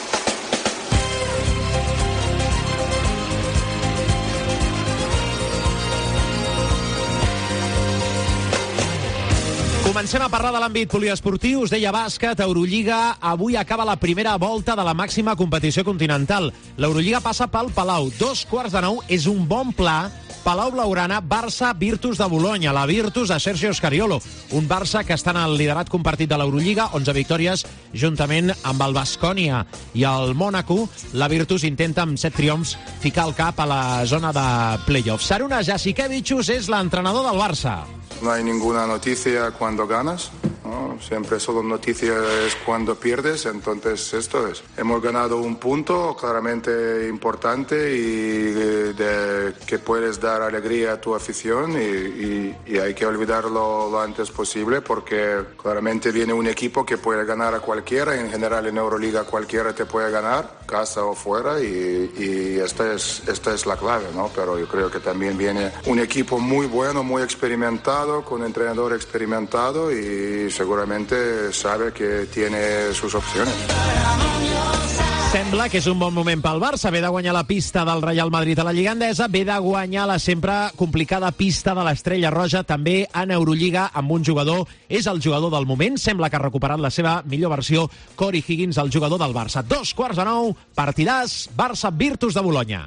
Comencem a parlar de l'àmbit poliesportiu. Us deia bàsquet, Eurolliga. Avui acaba la primera volta de la màxima competició continental. L'Eurolliga passa pel Palau. Dos quarts de nou és un bon pla. Palau Blaugrana, Barça, Virtus de Bolonya. La Virtus de Sergio Scariolo. Un Barça que està en el liderat compartit de l'Eurolliga, onze victòries, juntament amb el Baskonia i el Mònaco. La Virtus intenta, amb set triomfs, ficar el cap a la zona de play-off. Saruna Jasikevičius és l'entrenador del Barça. No hay ninguna noticia cuando ganas, ¿no? Siempre solo noticia es cuando pierdes, entonces esto es. Hemos ganado un punto claramente importante y de, de, que puedes dar alegría a tu afición y, y, y hay que olvidarlo lo antes posible porque claramente viene un equipo que puede ganar a cualquiera, en general en Euroliga cualquiera te puede ganar, casa o fuera, y, y esta es, esta es la clave, ¿no? Pero yo creo que también viene un equipo muy bueno, muy experimentado, con un entrenador experimentado y seguramente sabe que tiene sus opciones. Sembla que és un bon moment pel Barça. Ve de guanyar la pista del Real Madrid a la Lliga Endesa, ve de guanyar la sempre complicada pista de l'Estrella Roja, també en Eurolliga, amb un jugador, és el jugador del moment. Sembla que ha recuperat la seva millor versió, Corey Higgins, el jugador del Barça. Dos quarts de nou, partidàs, Barça-Virtus de Bolonya.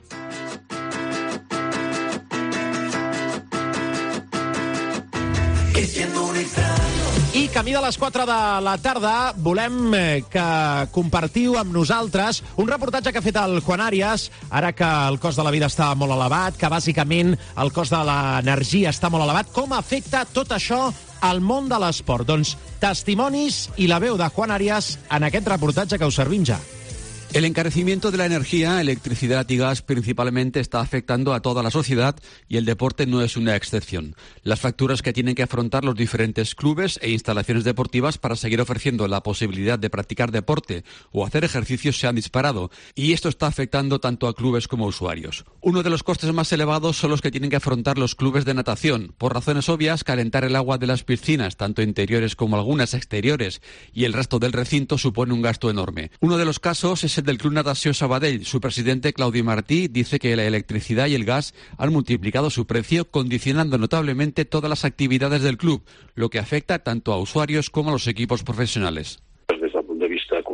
I camí de les quatre de la tarda volem que compartiu amb nosaltres un reportatge que ha fet el Juan Arias, ara que el cost de la vida està molt elevat, que bàsicament el cost de l'energia està molt elevat. Com afecta tot això al món de l'esport? Doncs testimonis i la veu de Juan Arias en aquest reportatge que us servim ja. El encarecimiento de la energía, electricidad y gas principalmente está afectando a toda la sociedad y el deporte no es una excepción. Las facturas que tienen que afrontar los diferentes clubes e instalaciones deportivas para seguir ofreciendo la posibilidad de practicar deporte o hacer ejercicios se han disparado y esto está afectando tanto a clubes como a usuarios. Uno de los costes más elevados son los que tienen que afrontar los clubes de natación. Por razones obvias, calentar el agua de las piscinas, tanto interiores como algunas exteriores, y el resto del recinto supone un gasto enorme. Uno de los casos es del Club Natació Sabadell. Su presidente, Claudi Martí, dice que la electricidad y el gas han multiplicado su precio, condicionando notablemente todas las actividades del club, lo que afecta tanto a usuarios como a los equipos profesionales. Des del punt de vista econòmic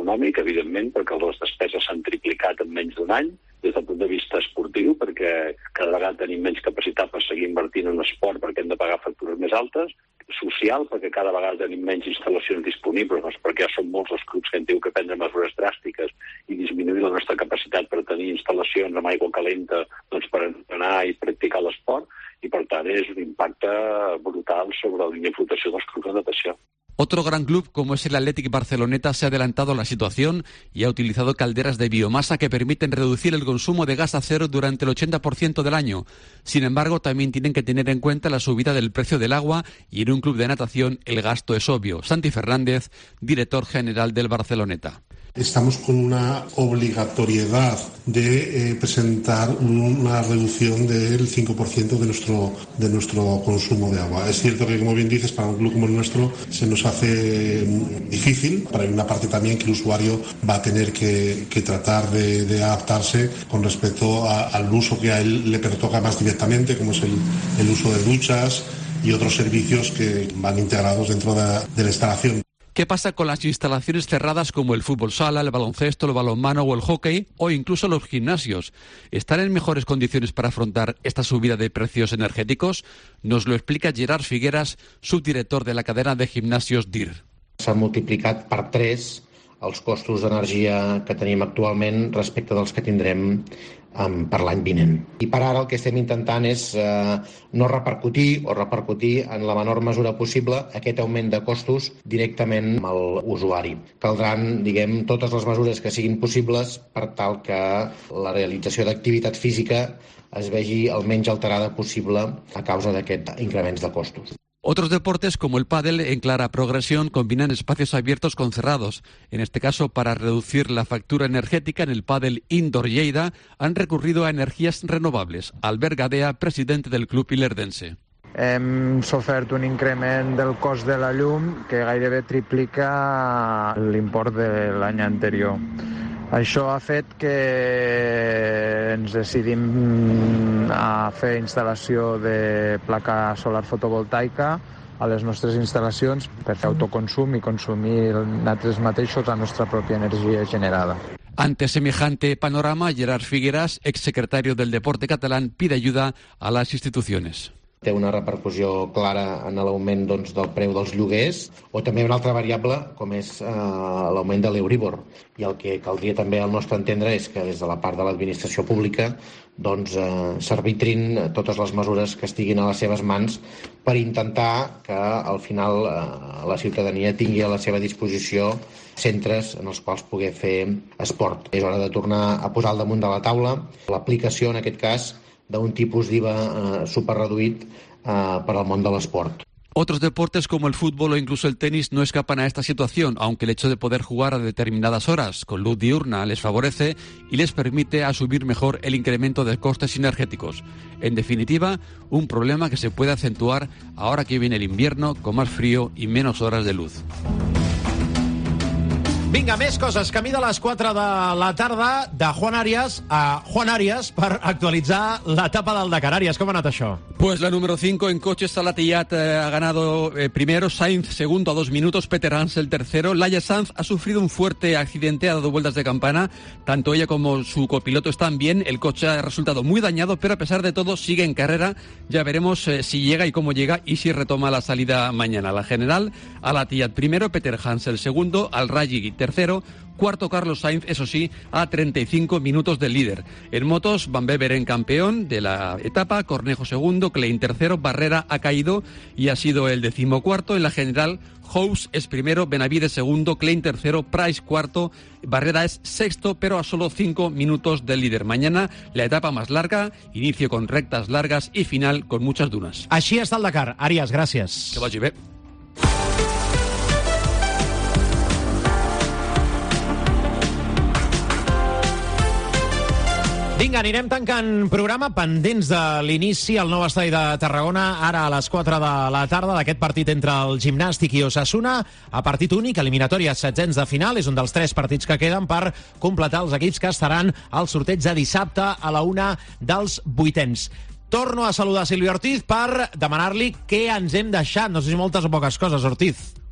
econòmic, evidentment, perquè les despeses s'han triplicat en menys d'un any, des del punt de vista esportiu, perquè cada vegada tenim menys capacitat per seguir invertint en esport perquè hem de pagar factures més altes, social, perquè cada vegada tenim menys instal·lacions disponibles, doncs perquè ja són molts els clubs que han tingut que prendre mesures dràstiques i disminuir la nostra capacitat per tenir instal·lacions amb aigua calenta doncs, per entrenar i practicar l'esport, i per tant és un impacte brutal sobre la línia de flotació dels clubs de natació. Otro gran club, como es el Athletic Barceloneta, se ha adelantado a la situación y ha utilizado calderas de biomasa que permiten reducir el consumo de gas a cero durante el ochenta por ciento del año. Sin embargo, también tienen que tener en cuenta la subida del precio del agua y en un club de natación el gasto es obvio. Santi Fernández, director general del Barceloneta. Estamos con una obligatoriedad de eh, presentar una reducción del cinco por ciento de nuestro, de nuestro consumo de agua. Es cierto que, como bien dices, para un club como el nuestro se nos hace difícil, pero hay una parte también que el usuario va a tener que, que tratar de, de adaptarse con respecto a, al uso que a él le pertoca más directamente, como es el, el uso de duchas y otros servicios que van integrados dentro de, de la instalación. ¿Qué pasa con las instalaciones cerradas como el fútbol sala, el baloncesto, el balonmano o el hockey o incluso los gimnasios? ¿Están en mejores condiciones para afrontar esta subida de precios energéticos? Nos lo explica Gerard Figueras, subdirector de la cadena de gimnasios D I R. S'han multiplicat per tres els costos d'energia que tenim actualment respecte dels que tindrem um, per l'any vinent. I per ara el que estem intentant és uh, no repercutir o repercutir en la menor mesura possible aquest augment de costos directament al usuari. Caldran, diguem, totes les mesures que siguin possibles per tal que la realització d'activitat física es vegi el menys alterada possible a causa d'aquests increments de costos. Otros deportes, como el pádel, en clara progresión, combinan espacios abiertos con cerrados. En este caso, para reducir la factura energética en el pádel Indoor Lleida, han recurrido a energías renovables. Albert Gadea, presidente del club ilerdense. Hem sofert un increment del cost de la llum que gairebé triplica l'import de l'any anterior. Això ha fet que ens decidim a fer instal·lació de placa solar fotovoltaica a les nostres instal·lacions per fer autoconsum i consumir nosaltres mateixos la nostra pròpia energia generada. Ante semejante panorama, Gerard Figueras, exsecretario del Deporte catalán, pide ayuda a las instituciones. Té una repercussió clara en l'augment doncs, del preu dels lloguers o també una altra variable com és eh, l'augment de l'Euribor. I el que caldria també al nostre entendre és que des de la part de l'administració pública doncs, eh, s'arbitrin totes les mesures que estiguin a les seves mans per intentar que al final eh, la ciutadania tingui a la seva disposició centres en els quals poder fer esport. És hora de tornar a posar al damunt de la taula l'aplicació, en aquest cas, d'un tipus d'I V A eh, superreduït eh, per al món de l'esport. Otros deportes como el fútbol o incluso el tenis no escapan a esta situación, aunque el hecho de poder jugar a determinadas horas con luz diurna les favorece y les permite asumir mejor el incremento de costes energéticos. En definitiva, un problema que se puede acentuar ahora que viene el invierno con más frío y menos horas de luz. Vinga, més coses. Camí de les quatre de la tarda de Juan Arias a Juan Arias per actualitzar l'etapa del Dakar. Arias, ¿cómo ha anat això? Pues la número cinco en coches, Salah Tiyat eh, ha ganado eh, primero, Sainz segundo a dos minutos, Peter Hansel tercero. Laia Sanz ha sufrido un fuerte accidente, ha dado vueltas de campana. Tanto ella como su copiloto están bien. El coche ha resultado muy dañado, pero a pesar de todo sigue en carrera. Ya veremos eh, si llega y cómo llega y si retoma la salida mañana. La general, Salah Tiyat primero, Peter Hansel segundo, Al-Rayyi tercero, cuarto Carlos Sainz, eso sí, a treinta y cinco minutos del líder. En motos, Van Beveren campeón de la etapa, Cornejo segundo, Klein tercero, Barrera ha caído y ha sido el decimocuarto. En la general, House es primero, Benavides segundo, Klein tercero, Price cuarto, Barrera es sexto, pero a solo cinco minutos del líder. Mañana la etapa más larga, inicio con rectas largas y final con muchas dunas. Així està el Dakar. Arias, gràcies. Que vagi bé. Vinga, anirem tancant programa, pendents de l'inici al nou estadi de Tarragona, ara a les quatre de la tarda, d'aquest partit entre el Gimnàstic i Osasuna, a partit únic, eliminatòria setzents de final, és un dels tres partits que queden per completar els equips que estaran al sorteig de dissabte a la una dels vuitens. Torno a saludar Sílvia Ortiz per demanar-li què ens hem deixat, no sé si moltes o poques coses, Ortiz.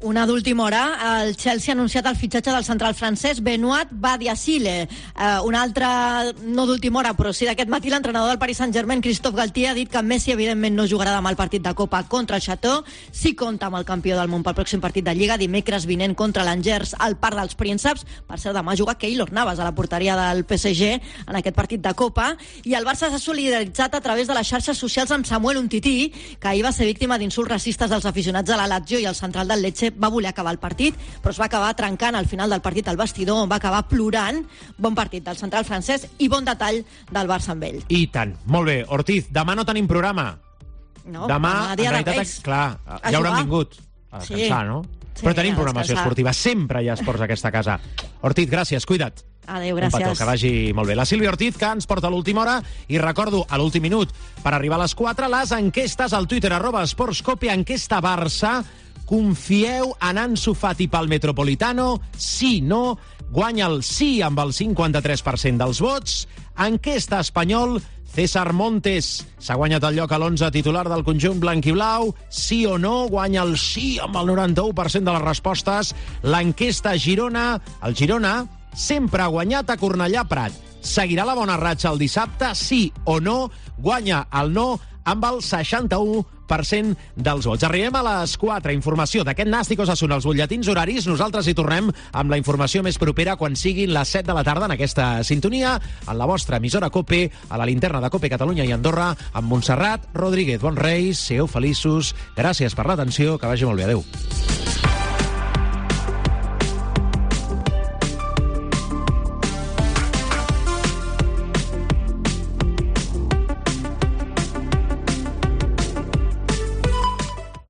Una d'última hora, el Chelsea ha anunciat el fitxatge del central francès Benoît Badiashile. Uh, una altra, no d'última hora, però sí d'aquest matí, l'entrenador del Paris Saint-Germain, Christophe Galtier, ha dit que Messi evidentment no jugarà demà el partit de Copa contra el Chateau. Sí compta amb el campió del món pel pròxim partit de Lliga, dimecres vinent contra l'Angers al Parc dels Prínceps. Per cert, demà juga Keylor Navas a la porteria del P S G en aquest partit de Copa. I el Barça s'ha solidaritzat a través de les xarxes socials amb Samuel Umtiti, que ahir va ser víctima d'insults racistes dels aficionats de la Lazio, i el central del Lecce va voler acabar el partit, però es va acabar trencant al final del partit al vestidor, on va acabar plorant. Bon partit del central francès i bon detall del Barça amb ell. I tant. Molt bé. Ortiz, demà no tenim programa. No, demà, demà dia en realitat, de Reis. clar, A ja hauran jugar. vingut a Sí. descansar, no? Sí, Però tenim a programació descansar. esportiva. Sempre hi ha esports a aquesta casa. Ortiz, gràcies, cuida't. Adéu, Un petó, gràcies. que vagi molt bé. La Sílvia Ortiz, que ens porta a l'última hora, i recordo, a l'últim minut, per arribar a les quatre, les enquestes al Twitter, arroba esportscope, enquesta Barça. Confieu en Ansu Fati pel Metropolitano? Sí, no? Guanya el sí amb el cinquanta-tres per cent dels vots. Enquesta espanyol, César Montes s'ha guanyat el lloc a l'onze titular del conjunt blanquiblau. Sí o no? Guanya el sí amb el noranta-u per cent de les respostes. L'enquesta Girona, el Girona sempre ha guanyat a Cornellà Prat. Seguirà la bona ratxa el dissabte? Sí o no? Guanya el no amb el seixanta-u per cent dels vots. Arribem a les quatre. Informació d'aquest Nàstic Osasuna, els butlletins horaris. Nosaltres hi tornem amb la informació més propera quan siguin les set de la tarda en aquesta sintonia, en la vostra emissora COPE, a la linterna de COPE Catalunya i Andorra, amb Montserrat Rodríguez. Bons Reis, sigueu feliços. Gràcies per l'atenció, que vagi molt bé. Adéu.